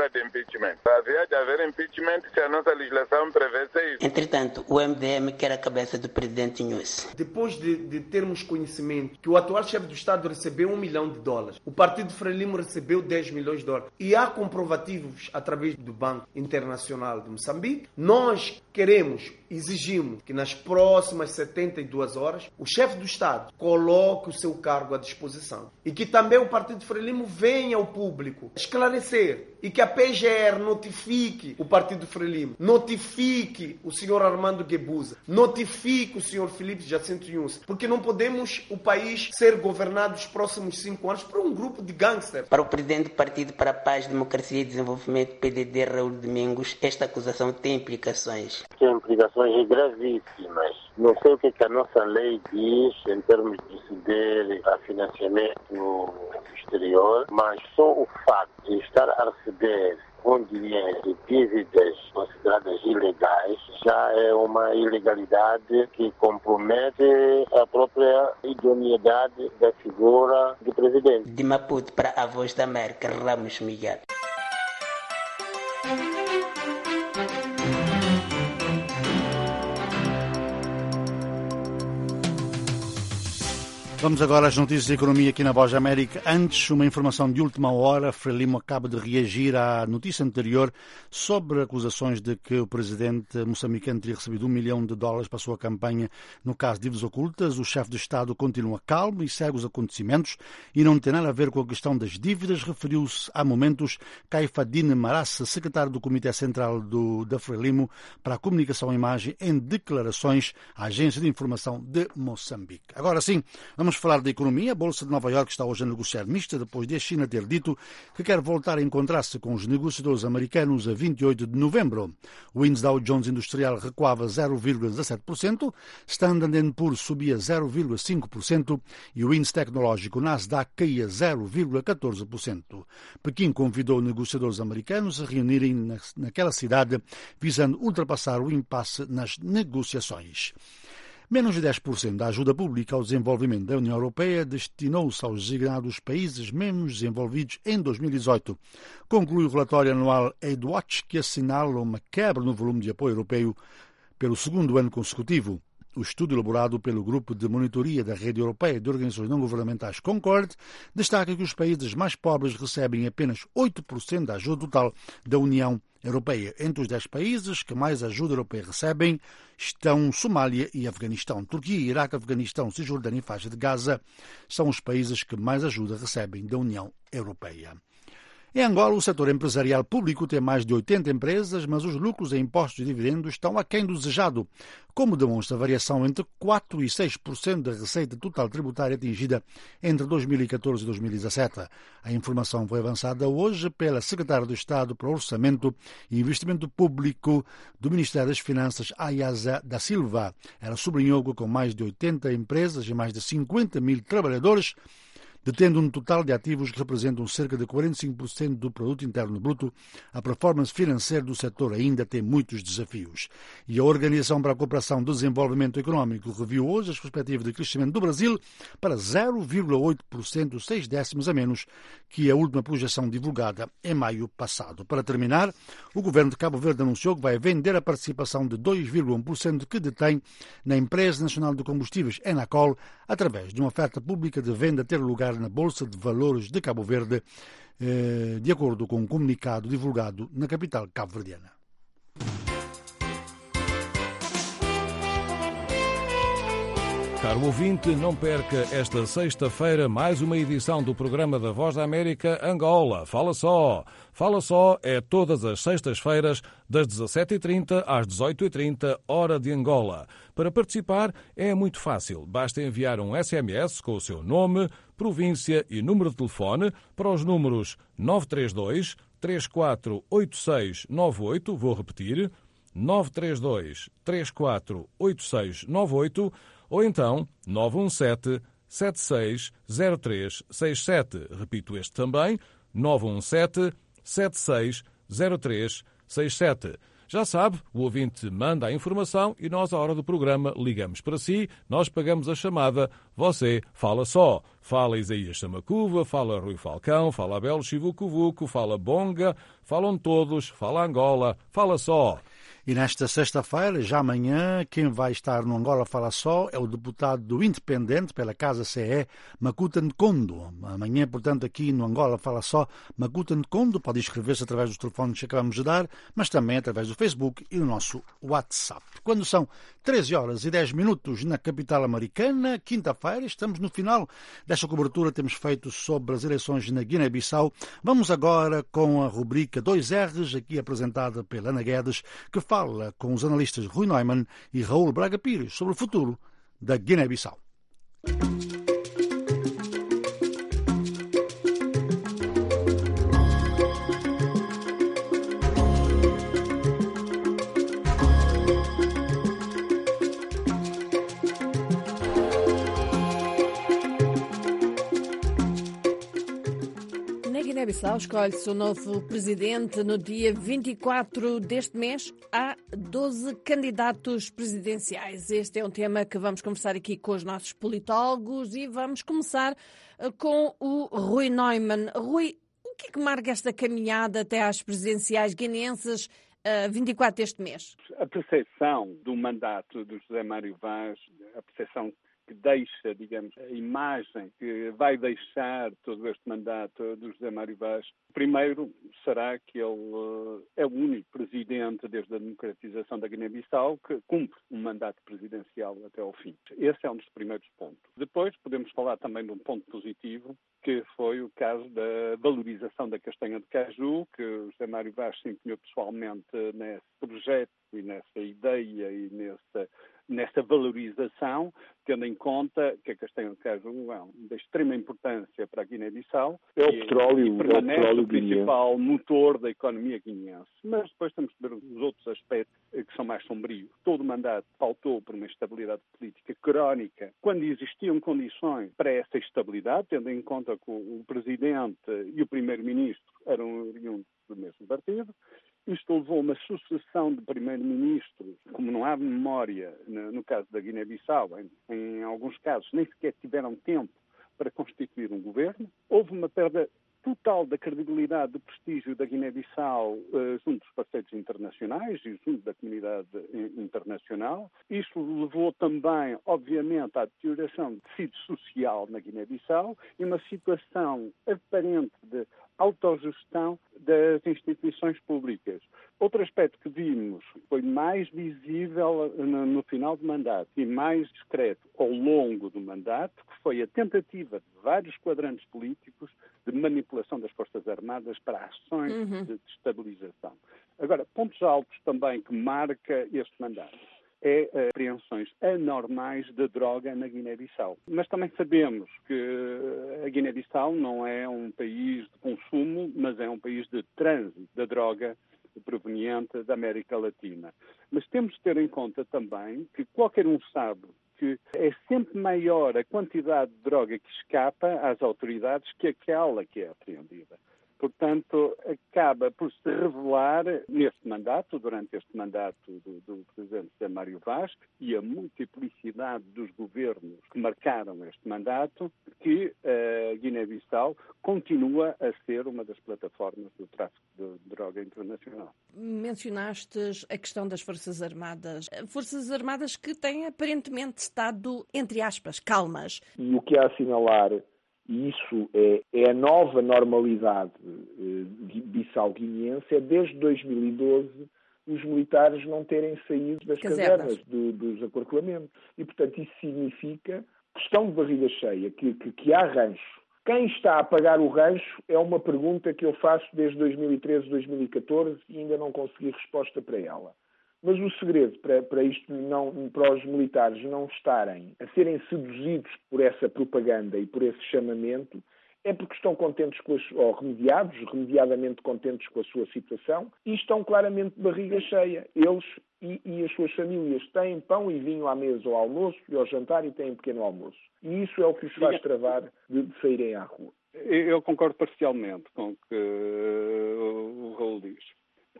impeachment. Havia de haver impeachment se a nossa legislação prevesse isso. Entretanto, o M D M quer a cabeça do presidente Nhus. Depois de, de termos conhecimento que o atual chefe do Estado recebeu um milhão de dólares, o Partido Frelimo recebeu dez milhões de dólares e há comprovativos através do Banco Internacional de Moçambique, nós queremos, exigimos que nas próximas setenta e duas horas o chefe do Estado coloque o seu cargo à disposição e que também o Partido Frelimo venha ao público esclarecer e que a P G R notifique o Partido Frelimo, notifique o senhor Armando Guebuza, notifique o senhor Filipe Jacinto Nhus, porque não podemos o país ser governado nos próximos cinco anos por um grupo de gangsters. Para o presidente do Partido para a Paz, Democracia e Desenvolvimento, P D D, Raul Domingos, esta acusação tem implicações. Tem implicações gravíssimas. Não sei o que, que a nossa lei diz em termos de ceder a financiamento no exterior, mas só o facto de estar a receber um dinheiro de dívidas consideradas ilegais já é uma ilegalidade que compromete a própria idoneidade da figura do presidente. De Maputo para a Voz da América, Ramos Miguel. Vamos agora às notícias de economia aqui na Voz da América. Antes, uma informação de última hora. Frelimo acaba de reagir à notícia anterior sobre acusações de que o presidente moçambicano teria recebido um milhão de dólares para a sua campanha no caso de dívidas ocultas. O chefe de Estado continua calmo e segue os acontecimentos e não tem nada a ver com a questão das dívidas. Referiu-se há momentos Caifadine Marassa, secretário do Comitê Central do, da Frelimo para a Comunicação e Imagem, em declarações à Agência de Informação de Moçambique. Agora sim, vamos Vamos falar da economia. A Bolsa de Nova Iorque está hoje a negociar mista depois de a China ter dito que quer voltar a encontrar-se com os negociadores americanos a vinte e oito de novembro. O índice Dow Jones Industrial recuava zero vírgula dezassete por cento, Standard and Poor's subia zero vírgula cinco por cento e o índice tecnológico Nasdaq caía zero vírgula catorze por cento. Pequim convidou negociadores americanos a reunirem naquela cidade visando ultrapassar o impasse nas negociações. Menos de dez por cento da ajuda pública ao desenvolvimento da União Europeia destinou-se aos designados países menos desenvolvidos em dois mil e dezoito. Conclui o relatório anual AidWatch, que assinala uma quebra no volume de apoio europeu pelo segundo ano consecutivo. O estudo elaborado pelo Grupo de Monitoria da Rede Europeia de Organizações Não-Governamentais Concord destaca que os países mais pobres recebem apenas oito por cento da ajuda total da União Europeia. Entre os dez países que mais ajuda europeia recebem estão Somália e Afeganistão. Turquia, Iraque, Afeganistão, Cisjordânia e faixa de Gaza são os países que mais ajuda recebem da União Europeia. Em Angola, o setor empresarial público tem mais de oitenta empresas, mas os lucros em impostos e dividendos estão aquém do desejado, como demonstra a variação entre quatro e seis por cento da receita total tributária atingida entre dois mil e catorze e dois mil e dezassete. A informação foi avançada hoje pela secretária do Estado para o Orçamento e Investimento Público do Ministério das Finanças, Ayaza da Silva. Ela sublinhou que com mais de oitenta empresas e mais de cinquenta mil trabalhadores, detendo um total de ativos que representam cerca de quarenta e cinco por cento do produto interno bruto, a performance financeira do setor ainda tem muitos desafios. E a Organização para a Cooperação e Desenvolvimento Económico reviu hoje as perspectivas de crescimento do Brasil para zero vírgula oito por cento, seis décimos a menos que a última projeção divulgada em maio passado. Para terminar, o governo de Cabo Verde anunciou que vai vender a participação de dois vírgula um por cento que detém na Empresa Nacional de Combustíveis, Enacol, através de uma oferta pública de venda a ter lugar na Bolsa de Valores de Cabo Verde, de acordo com um comunicado divulgado na capital cabo-verdiana. Caro ouvinte, não perca esta sexta-feira mais uma edição do programa da Voz da América Angola. Fala só! Fala só é todas as sextas-feiras, das dezassete e trinta às dezoito e trinta, hora de Angola. Para participar é muito fácil. Basta enviar um S M S com o seu nome, província e número de telefone para os números nove três dois, três quatro oito seis nove oito, vou repetir, nove três dois, três quatro oito seis nove oito, ou então nove um sete, sete seis zero três seis sete. Repito este também, nove um sete, sete seis zero três seis sete. Já sabe, o ouvinte manda a informação e nós, à hora do programa, ligamos para si, nós pagamos a chamada, você fala só. Fala Isaías Samacuva, fala Rui Falcão, fala Abel Chivucovuco, fala Bonga, falam todos, fala Angola, fala só. E nesta sexta-feira, já amanhã, quem vai estar no Angola Fala Só é o deputado do Independente pela Casa C E, Makuta Nkondo. Amanhã, portanto, aqui no Angola Fala Só, Makuta Nkondo pode inscrever-se através dos telefones que acabamos de dar, mas também através do Facebook e do nosso WhatsApp. Quando são treze horas e dez minutos na capital americana, quinta-feira, estamos no final desta cobertura que temos feito sobre as eleições na Guiné-Bissau. Vamos agora com a rubrica dois R's, aqui apresentada pela Ana Guedes, que fala com os analistas Rui Neumann e Raul Braga Pires sobre o futuro da Guiné-Bissau. Guiné-Bissau escolhe-se o novo presidente no dia vinte e quatro deste mês. Há doze candidatos presidenciais. Este é um tema que vamos conversar aqui com os nossos politólogos e vamos começar com o Rui Neumann. Rui, o que é que marca esta caminhada até às presidenciais guineenses a vinte e quatro deste mês? A percepção do mandato do José Mário Vaz, a percepção que deixa, digamos, a imagem que vai deixar todo este mandato do José Mário Vaz. Primeiro, será que ele é o único presidente desde a democratização da Guiné-Bissau que cumpre um mandato presidencial até ao fim. Esse é um dos primeiros pontos. Depois, podemos falar também de um ponto positivo, que foi o caso da valorização da castanha de caju, que o José Mário Vaz se empenhou pessoalmente nesse projeto e nessa ideia e nessa, nessa valorização, tendo em conta que a castanha de caju é de extrema importância para a Guiné-Bissau. É o e, petróleo, e permanece é o, petróleo o principal motor da economia guineense. Mas depois temos que ver os outros aspectos que são mais sombrios. Todo o mandato pautou por uma estabilidade política crónica, quando existiam condições para essa estabilidade, tendo em conta que o Presidente e o Primeiro-Ministro eram oriundos do mesmo partido. Isto levou a uma sucessão de primeiros-ministros, como não há memória no caso da Guiné-Bissau, em, em alguns casos nem sequer tiveram tempo para constituir um governo. Houve uma perda total da credibilidade, do prestígio da Guiné-Bissau uh, junto dos parceiros internacionais e junto da comunidade internacional. Isto levou também, obviamente, à deterioração do tecido social na Guiné-Bissau e uma situação aparente de autogestão das instituições públicas. Outro aspecto que vimos foi mais visível no, no final do mandato e mais discreto ao longo do mandato, que foi a tentativa de vários quadrantes políticos de manipulação das Forças Armadas para ações uhum. de destabilização. Agora, pontos altos também que marca este mandato é uh, apreensões anormais de droga na Guiné-Bissau. Mas também sabemos que a Guiné-Bissau não é um país de consumo, mas é um país de trânsito da droga proveniente da América Latina. Mas temos de ter em conta também que qualquer um sabe que é sempre maior a quantidade de droga que escapa às autoridades que aquela que é apreendida. Portanto, acaba por se revelar neste mandato, durante este mandato do, do Presidente José Mário Vaz e a multiplicidade dos governos que marcaram este mandato, que a Guiné-Bissau continua a ser uma das plataformas do tráfico de droga internacional. Mencionaste a questão das Forças Armadas. Forças Armadas que têm aparentemente estado, entre aspas, calmas. E o que há a assinalar, e isso é, é a nova normalidade eh, bissau-guineense, é desde dois mil e doze os militares não terem saído das casernas, casernas do, dos aquartelamentos. E, portanto, isso significa questão de barriga cheia, que, que, que há rancho. Quem está a pagar o rancho é uma pergunta que eu faço desde dois mil e treze, dois mil e catorze e ainda não consegui resposta para ela. Mas o segredo para, para isto não, para os militares não estarem a serem seduzidos por essa propaganda e por esse chamamento é porque estão contentes com as, ou remediados, remediadamente contentes com a sua situação e estão claramente de barriga cheia. Eles e, e as suas famílias têm pão e vinho à mesa ao almoço e ao jantar e têm pequeno almoço. E isso é o que os faz travar de, de saírem à rua. Eu concordo parcialmente com o que o Raul diz.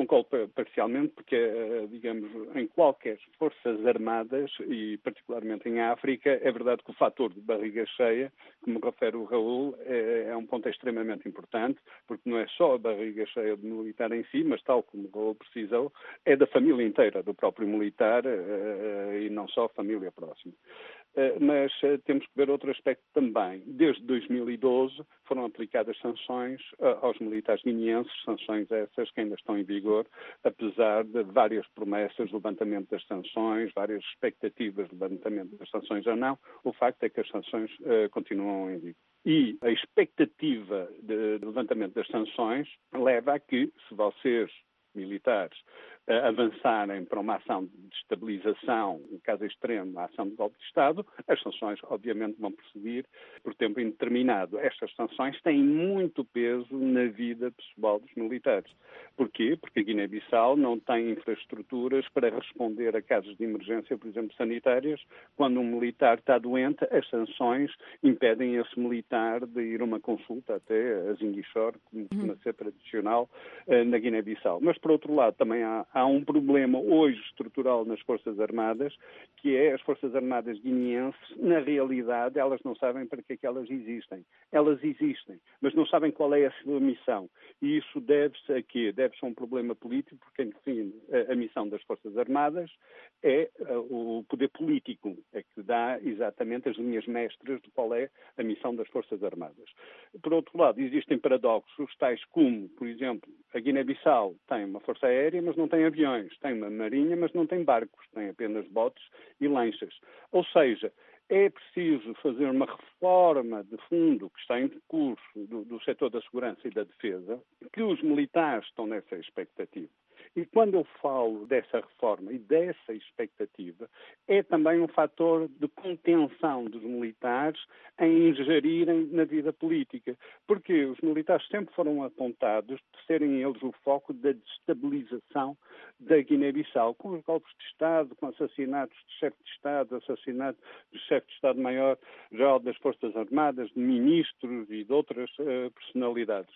concordo parcialmente, porque, digamos, em qualquer forças armadas, e particularmente em África, é verdade que o fator de barriga cheia, como refere o Raul, é, é um ponto extremamente importante, porque não é só a barriga cheia do militar em si, mas tal como o Raul precisou, é da família inteira do próprio militar e não só a família próxima. Mas temos que ver outro aspecto também. Desde dois mil e doze foram aplicadas sanções aos militares guineenses, sanções essas que ainda estão em vigor, apesar de várias promessas de levantamento das sanções, várias expectativas de levantamento das sanções ou não, o facto é que as sanções uh, continuam em vigor. E a expectativa de levantamento das sanções leva a que, se vocês, militares, avançarem para uma ação de estabilização, em caso extremo, a ação de golpe de Estado, as sanções, obviamente, vão prosseguir por tempo indeterminado. Estas sanções têm muito peso na vida pessoal dos militares. Porquê? Porque a Guiné-Bissau não tem infraestruturas para responder a casos de emergência, por exemplo, sanitárias. Quando um militar está doente, as sanções impedem esse militar de ir a uma consulta até a Ziguinchor, como costuma ser tradicional, na Guiné-Bissau. Mas, por outro lado, também há Há um problema hoje estrutural nas Forças Armadas, que é as Forças Armadas guineenses, na realidade, elas não sabem para que é que elas existem. Elas existem, mas não sabem qual é a sua missão. E isso deve-se a quê? Deve-se a um problema político, porque quem define a, a missão das Forças Armadas é uh, o poder político, é que dá exatamente as linhas mestras de qual é a missão das Forças Armadas. Por outro lado, existem paradoxos, tais como, por exemplo, a Guiné-Bissau tem uma força aérea, mas não tem aviões, tem uma marinha, mas não tem barcos, tem apenas botes e lanchas. Ou seja, é preciso fazer uma reforma de fundo que está em curso do, do setor da segurança e da defesa, que os militares estão nessa expectativa. E quando eu falo dessa reforma e dessa expectativa, é também um fator de contenção dos militares em ingerirem na vida política. Porque os militares sempre foram apontados de serem eles o foco da destabilização da Guiné-Bissau, com os golpes de Estado, com assassinatos de chefe de Estado, assassinato do chefe de Estado-Maior-Geral das Forças Armadas, de ministros e de outras uh, personalidades.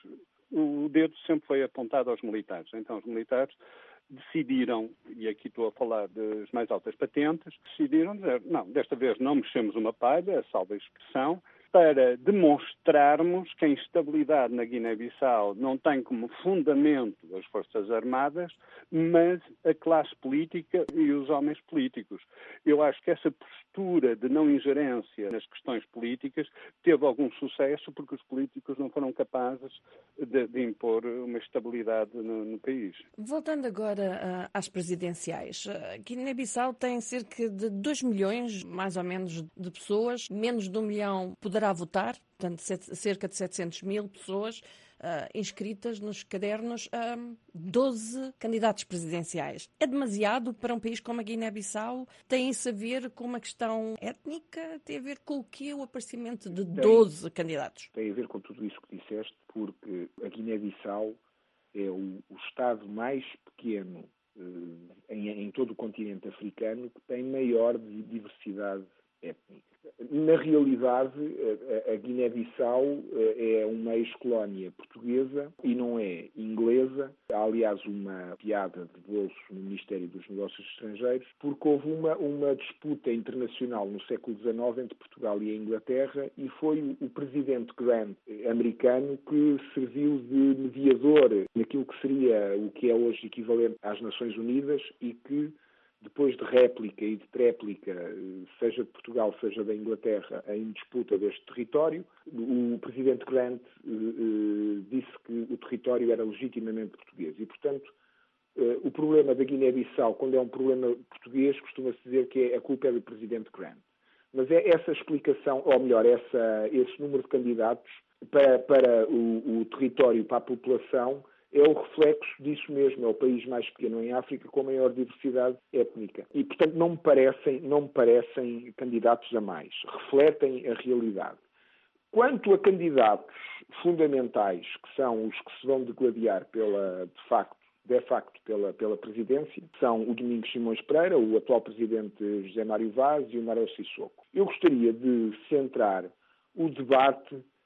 O dedo sempre foi apontado aos militares. Então, os militares decidiram, e aqui estou a falar das mais altas patentes, decidiram dizer, não, desta vez não mexemos uma palha, salvo a expressão, para demonstrarmos que a instabilidade na Guiné-Bissau não tem como fundamento as Forças Armadas, mas a classe política e os homens políticos. Eu acho que essa postura de não ingerência nas questões políticas teve algum sucesso porque os políticos não foram capazes de, de impor uma estabilidade no, no país. Voltando agora uh, às presidenciais, a Guiné-Bissau tem cerca de dois milhões, mais ou menos, de pessoas, menos de um milhão poderá votar, portanto, cerca de setecentos mil pessoas uh, inscritas nos cadernos, uh, doze candidatos presidenciais. É demasiado para um país como a Guiné-Bissau? Tem-se a ver com uma questão étnica? Tem a ver com o quê? O aparecimento de doze tem, candidatos? Tem a ver com tudo isso que disseste, porque a Guiné-Bissau é o, o Estado mais pequeno uh, em, em todo o continente africano que tem maior diversidade étnica. Na realidade, a Guiné-Bissau é uma ex-colónia portuguesa e não é inglesa. Há, aliás, uma piada de bolso no Ministério dos Negócios Estrangeiros, porque houve uma, uma disputa internacional no século dezenove entre Portugal e a Inglaterra e foi o presidente Grant americano que serviu de mediador naquilo que seria o que é hoje equivalente às Nações Unidas e que, depois de réplica e de tréplica, seja de Portugal, seja da Inglaterra, em disputa deste território, o presidente Grant eh, eh, disse que o território era legitimamente português. E, portanto, eh, o problema da Guiné-Bissau, quando é um problema português, costuma-se dizer que a culpa é do presidente Grant. Mas é essa explicação, ou melhor, essa, esse número de candidatos para, para o, o território, para a população, é o reflexo disso mesmo. É o país mais pequeno em África com a maior diversidade étnica. E, portanto, não me parecem, não me parecem candidatos a mais. Refletem a realidade. Quanto a candidatos fundamentais, que são os que se vão degladiar pela, de facto, de facto pela, pela presidência, são o Domingos Simões Pereira, o atual presidente José Mário Vaz e o Marel Sissoko. Eu gostaria de centrar o debate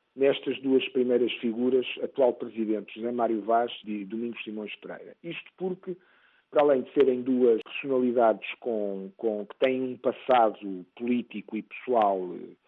nestas duas primeiras figuras, atual Presidente José Mário Vaz e Domingos Simões Pereira. Isto porque, para além de serem duas personalidades com, com, que têm um passado político e pessoal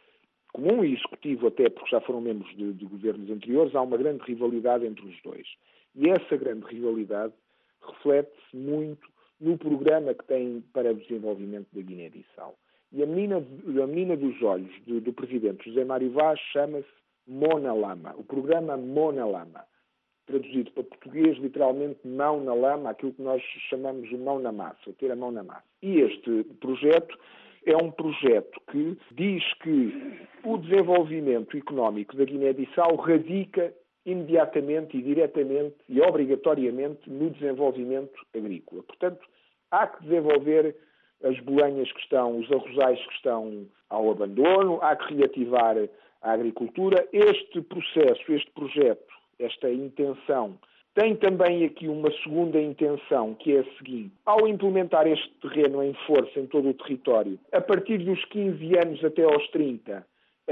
comum e executivo, até porque já foram membros de, de governos anteriores, há uma grande rivalidade entre os dois. E essa grande rivalidade reflete-se muito no programa que tem para o desenvolvimento da Guiné-Bissau. E a menina, a menina dos olhos do, do Presidente José Mário Vaz chama-se Mona Lama, o programa Mona Lama. Traduzido para português, literalmente, mão na lama, aquilo que nós chamamos de mão na massa, ou ter a mão na massa. E este projeto é um projeto que diz que o desenvolvimento económico da Guiné-Bissau radica imediatamente e diretamente e obrigatoriamente no desenvolvimento agrícola. Portanto, há que desenvolver as bolenhas que estão, os arrozais que estão ao abandono, há que reativar a agricultura. Este processo, este projeto, esta intenção, tem também aqui uma segunda intenção, que é a seguinte: ao implementar este terreno em força em todo o território, a partir dos quinze anos até aos trinta,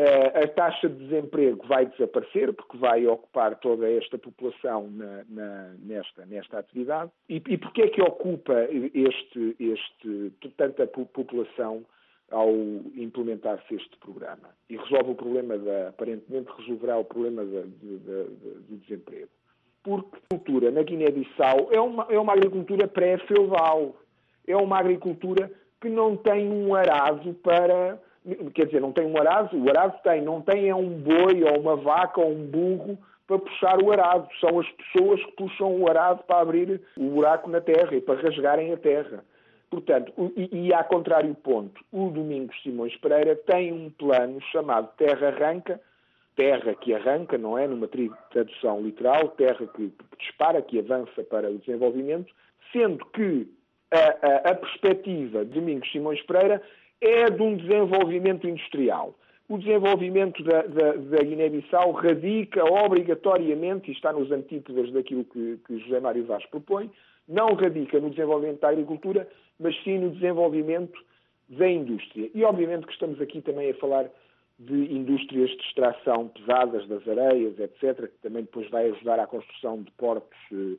a taxa de desemprego vai desaparecer, porque vai ocupar toda esta população na, na, nesta, nesta atividade. E, e porquê é que ocupa este, este, tanta população ao implementar-se este programa? E resolve o problema, da, aparentemente resolverá o problema da, de, de, de, do desemprego. Porque a agricultura na Guiné-Bissau é uma, é uma agricultura pré-feudal. É uma agricultura que não tem um arado para... Quer dizer, não tem um arado, o arado tem, não tem é um boi ou uma vaca ou um burro para puxar o arado. São as pessoas que puxam o arado para abrir o buraco na terra e para rasgarem a terra. Portanto, e, e a contrário ponto, o Domingos Simões Pereira tem um plano chamado Terra Arranca, terra que arranca, não é? Numa tradução literal, terra que, que dispara, que avança para o desenvolvimento, sendo que a, a, a perspectiva de Domingos Simões Pereira é de um desenvolvimento industrial. O desenvolvimento da, da, da Guiné-Bissau radica obrigatoriamente, e está nos antípodas daquilo que, que José Mário Vaz propõe, não radica no desenvolvimento da agricultura, mas sim no desenvolvimento da indústria. E obviamente que estamos aqui também a falar de indústrias de extração pesadas das areias, etcétera, que também depois vai ajudar à construção de portos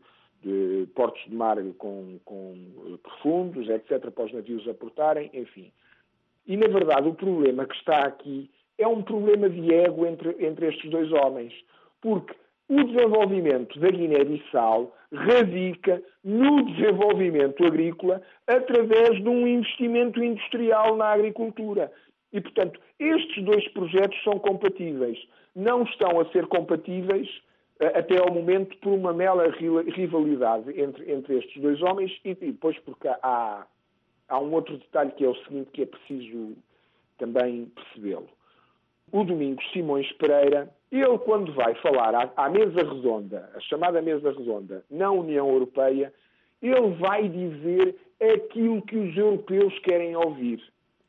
de, portos de mar com, com profundos, etcétera, para os navios aportarem, enfim. E, na verdade, o problema que está aqui é um problema de ego entre, entre estes dois homens. Porque o desenvolvimento da Guiné-Bissau radica no desenvolvimento agrícola através de um investimento industrial na agricultura. E, portanto, estes dois projetos são compatíveis. Não estão a ser compatíveis até ao momento por uma mera rivalidade entre, entre estes dois homens e, e depois porque há... Há um outro detalhe que é o seguinte, que é preciso também percebê-lo. O Domingos Simões Pereira, ele quando vai falar à, à mesa redonda, a chamada mesa redonda, na União Europeia, ele vai dizer aquilo que os europeus querem ouvir.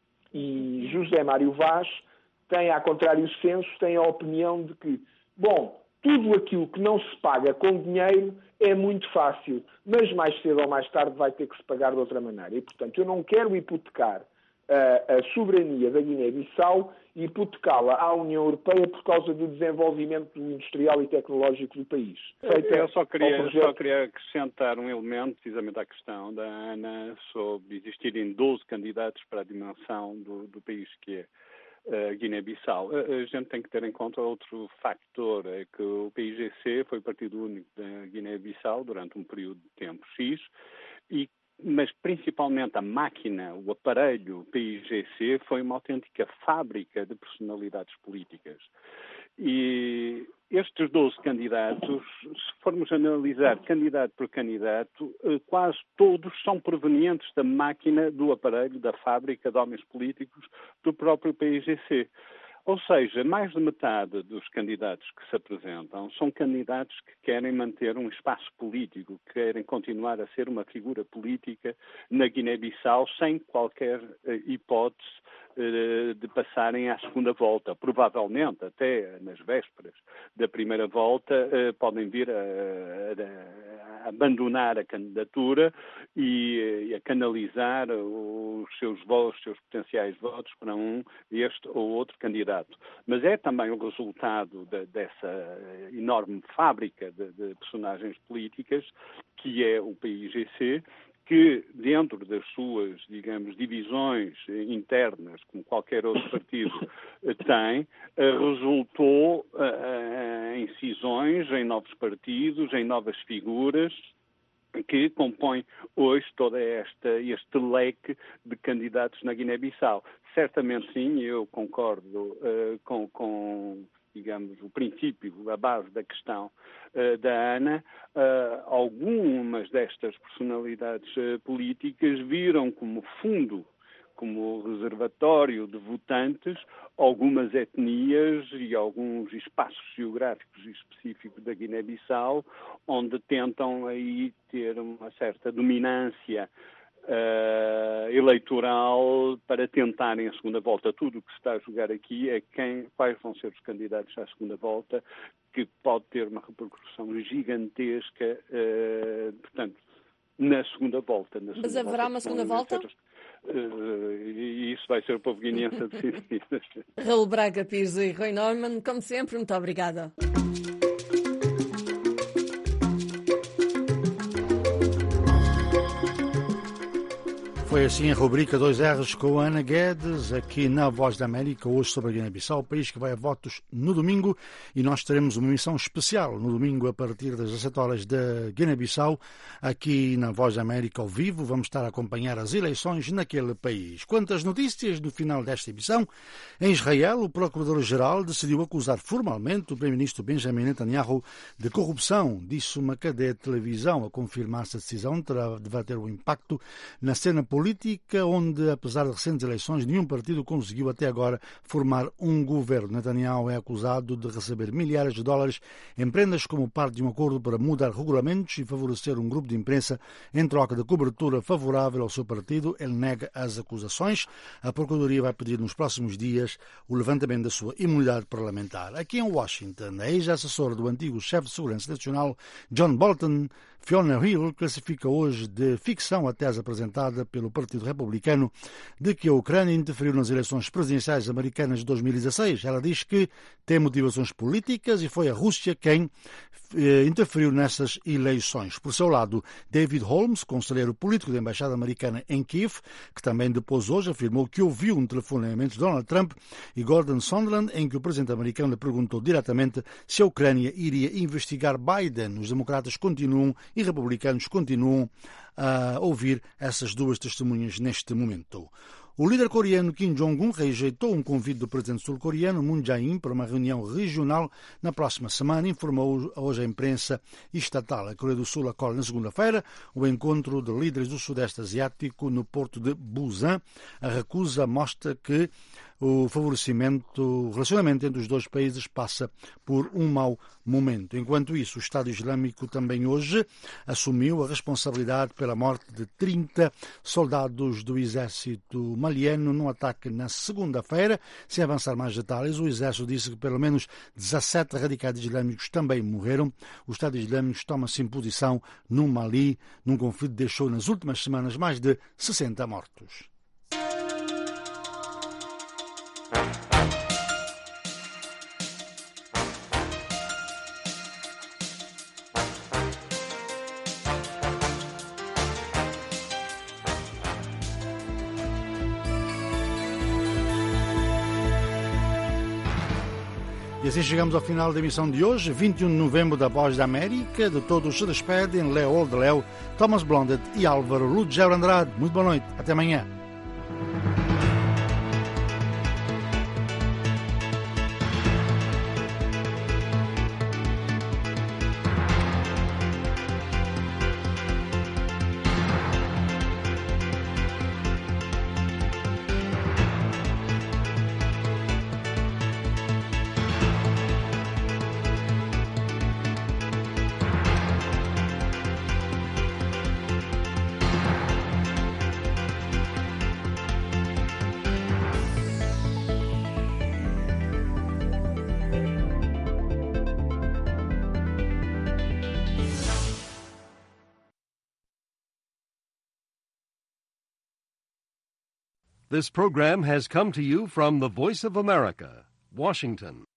E José Mário Vaz tem, ao contrário senso, tem a opinião de que, bom, tudo aquilo que não se paga com dinheiro é muito fácil, mas mais cedo ou mais tarde vai ter que se pagar de outra maneira. E, portanto, eu não quero hipotecar a, a soberania da Guiné-Bissau e hipotecá-la à União Europeia por causa do desenvolvimento industrial e tecnológico do país. Feita eu só queria, projeto... só queria acrescentar um elemento, precisamente à questão da Ana, sobre existirem doze candidatos para a dimensão do, do país que é Uh, Guiné-Bissau. Uh, a gente tem que ter em conta outro factor, é que o P I G C foi o partido único da Guiné-Bissau durante um período de tempo X, e, mas principalmente a máquina, o aparelho P I G C foi uma autêntica fábrica de personalidades políticas. E estes doze candidatos, se formos analisar candidato por candidato, quase todos são provenientes da máquina, do aparelho, da fábrica de homens políticos do próprio P I G C. Ou seja, mais de metade dos candidatos que se apresentam são candidatos que querem manter um espaço político, que querem continuar a ser uma figura política na Guiné-Bissau sem qualquer hipótese de passarem à segunda volta. Provavelmente, até nas vésperas da primeira volta, podem vir a, a abandonar a candidatura e, e a canalizar os seus votos, os seus potenciais votos para um, este ou outro candidato. Mas é também o resultado de, dessa enorme fábrica de, de personagens políticas que é o P I G C, que dentro das suas, digamos, divisões internas, como qualquer outro partido tem, resultou em cisões, em novos partidos, em novas figuras, que compõem hoje todo esta, este leque de candidatos na Guiné-Bissau. Certamente sim, eu concordo uh, com, com, digamos, o princípio, a base da questão uh, da Ana. Uh, algumas destas personalidades uh, políticas viram como fundo, como reservatório de votantes, algumas etnias e alguns espaços geográficos específicos da Guiné-Bissau, onde tentam aí ter uma certa dominância uh, eleitoral para tentarem a segunda volta. Tudo o que se está a jogar aqui é quem, quais vão ser os candidatos à segunda volta, que pode ter uma repercussão gigantesca, uh, portanto, na segunda volta. Na segunda Mas haverá volta, uma segunda volta? Uh, e isso vai ser o povo guineense a decidir. Raul Braga Pires e Rui Norman, como sempre, muito obrigada. Foi assim a rubrica dois R's com a Ana Guedes, aqui na Voz da América, hoje sobre a Guiné-Bissau, o país que vai a votos no domingo, e nós teremos uma emissão especial no domingo a partir das dezessete horas da Guiné-Bissau, aqui na Voz da América ao vivo. Vamos estar a acompanhar as eleições naquele país. Quanto às notícias do final desta emissão, em Israel, o Procurador-Geral decidiu acusar formalmente o Primeiro-Ministro Benjamin Netanyahu de corrupção. Disse uma cadeia de televisão. A confirmar essa decisão terá de ter um impacto na cena política política, onde, apesar de recentes eleições, nenhum partido conseguiu até agora formar um governo. Netanyahu é acusado de receber milhares de dólares em prendas como parte de um acordo para mudar regulamentos e favorecer um grupo de imprensa em troca de cobertura favorável ao seu partido. Ele nega as acusações. A Procuradoria vai pedir nos próximos dias o levantamento da sua imunidade parlamentar. Aqui em Washington, a ex-assessora do antigo chefe de Segurança Nacional, John Bolton, Fiona Hill, classifica hoje de ficção a tese apresentada pelo Partido Republicano de que a Ucrânia interferiu nas eleições presidenciais americanas de dois mil e dezasseis. Ela diz que tem motivações políticas e foi a Rússia quem eh, interferiu nessas eleições. Por seu lado, David Holmes, conselheiro político da Embaixada Americana em Kiev, que também depois hoje afirmou que ouviu um telefonamento de Donald Trump e Gordon Sondland em que o presidente americano lhe perguntou diretamente se a Ucrânia iria investigar Biden. Os democratas continuam e republicanos continuam a ouvir essas duas testemunhas neste momento. O líder coreano Kim Jong-un rejeitou um convite do presidente sul-coreano Moon Jae-in para uma reunião regional na próxima semana, informou hoje a imprensa estatal. A Coreia do Sul acolhe na segunda-feira o encontro de líderes do Sudeste Asiático no porto de Busan. A recusa mostra que o favorecimento, o relacionamento entre os dois países passa por um mau momento. Enquanto isso, o Estado Islâmico também hoje assumiu a responsabilidade pela morte de trinta soldados do exército maliano num ataque na segunda-feira. Sem avançar mais detalhes, o exército disse que pelo menos dezassete radicais islâmicos também morreram. O Estado Islâmico toma assim posição no Mali, num conflito que deixou nas últimas semanas mais de sessenta mortos. E assim chegamos ao final da emissão de hoje, vinte e um de novembro, da Voz da América. De todos se despedem Leo de Leo, Thomas Blondet e Álvaro Lugero Andrade. Muito boa noite, até amanhã. This program has come to you from the Voice of America, Washington.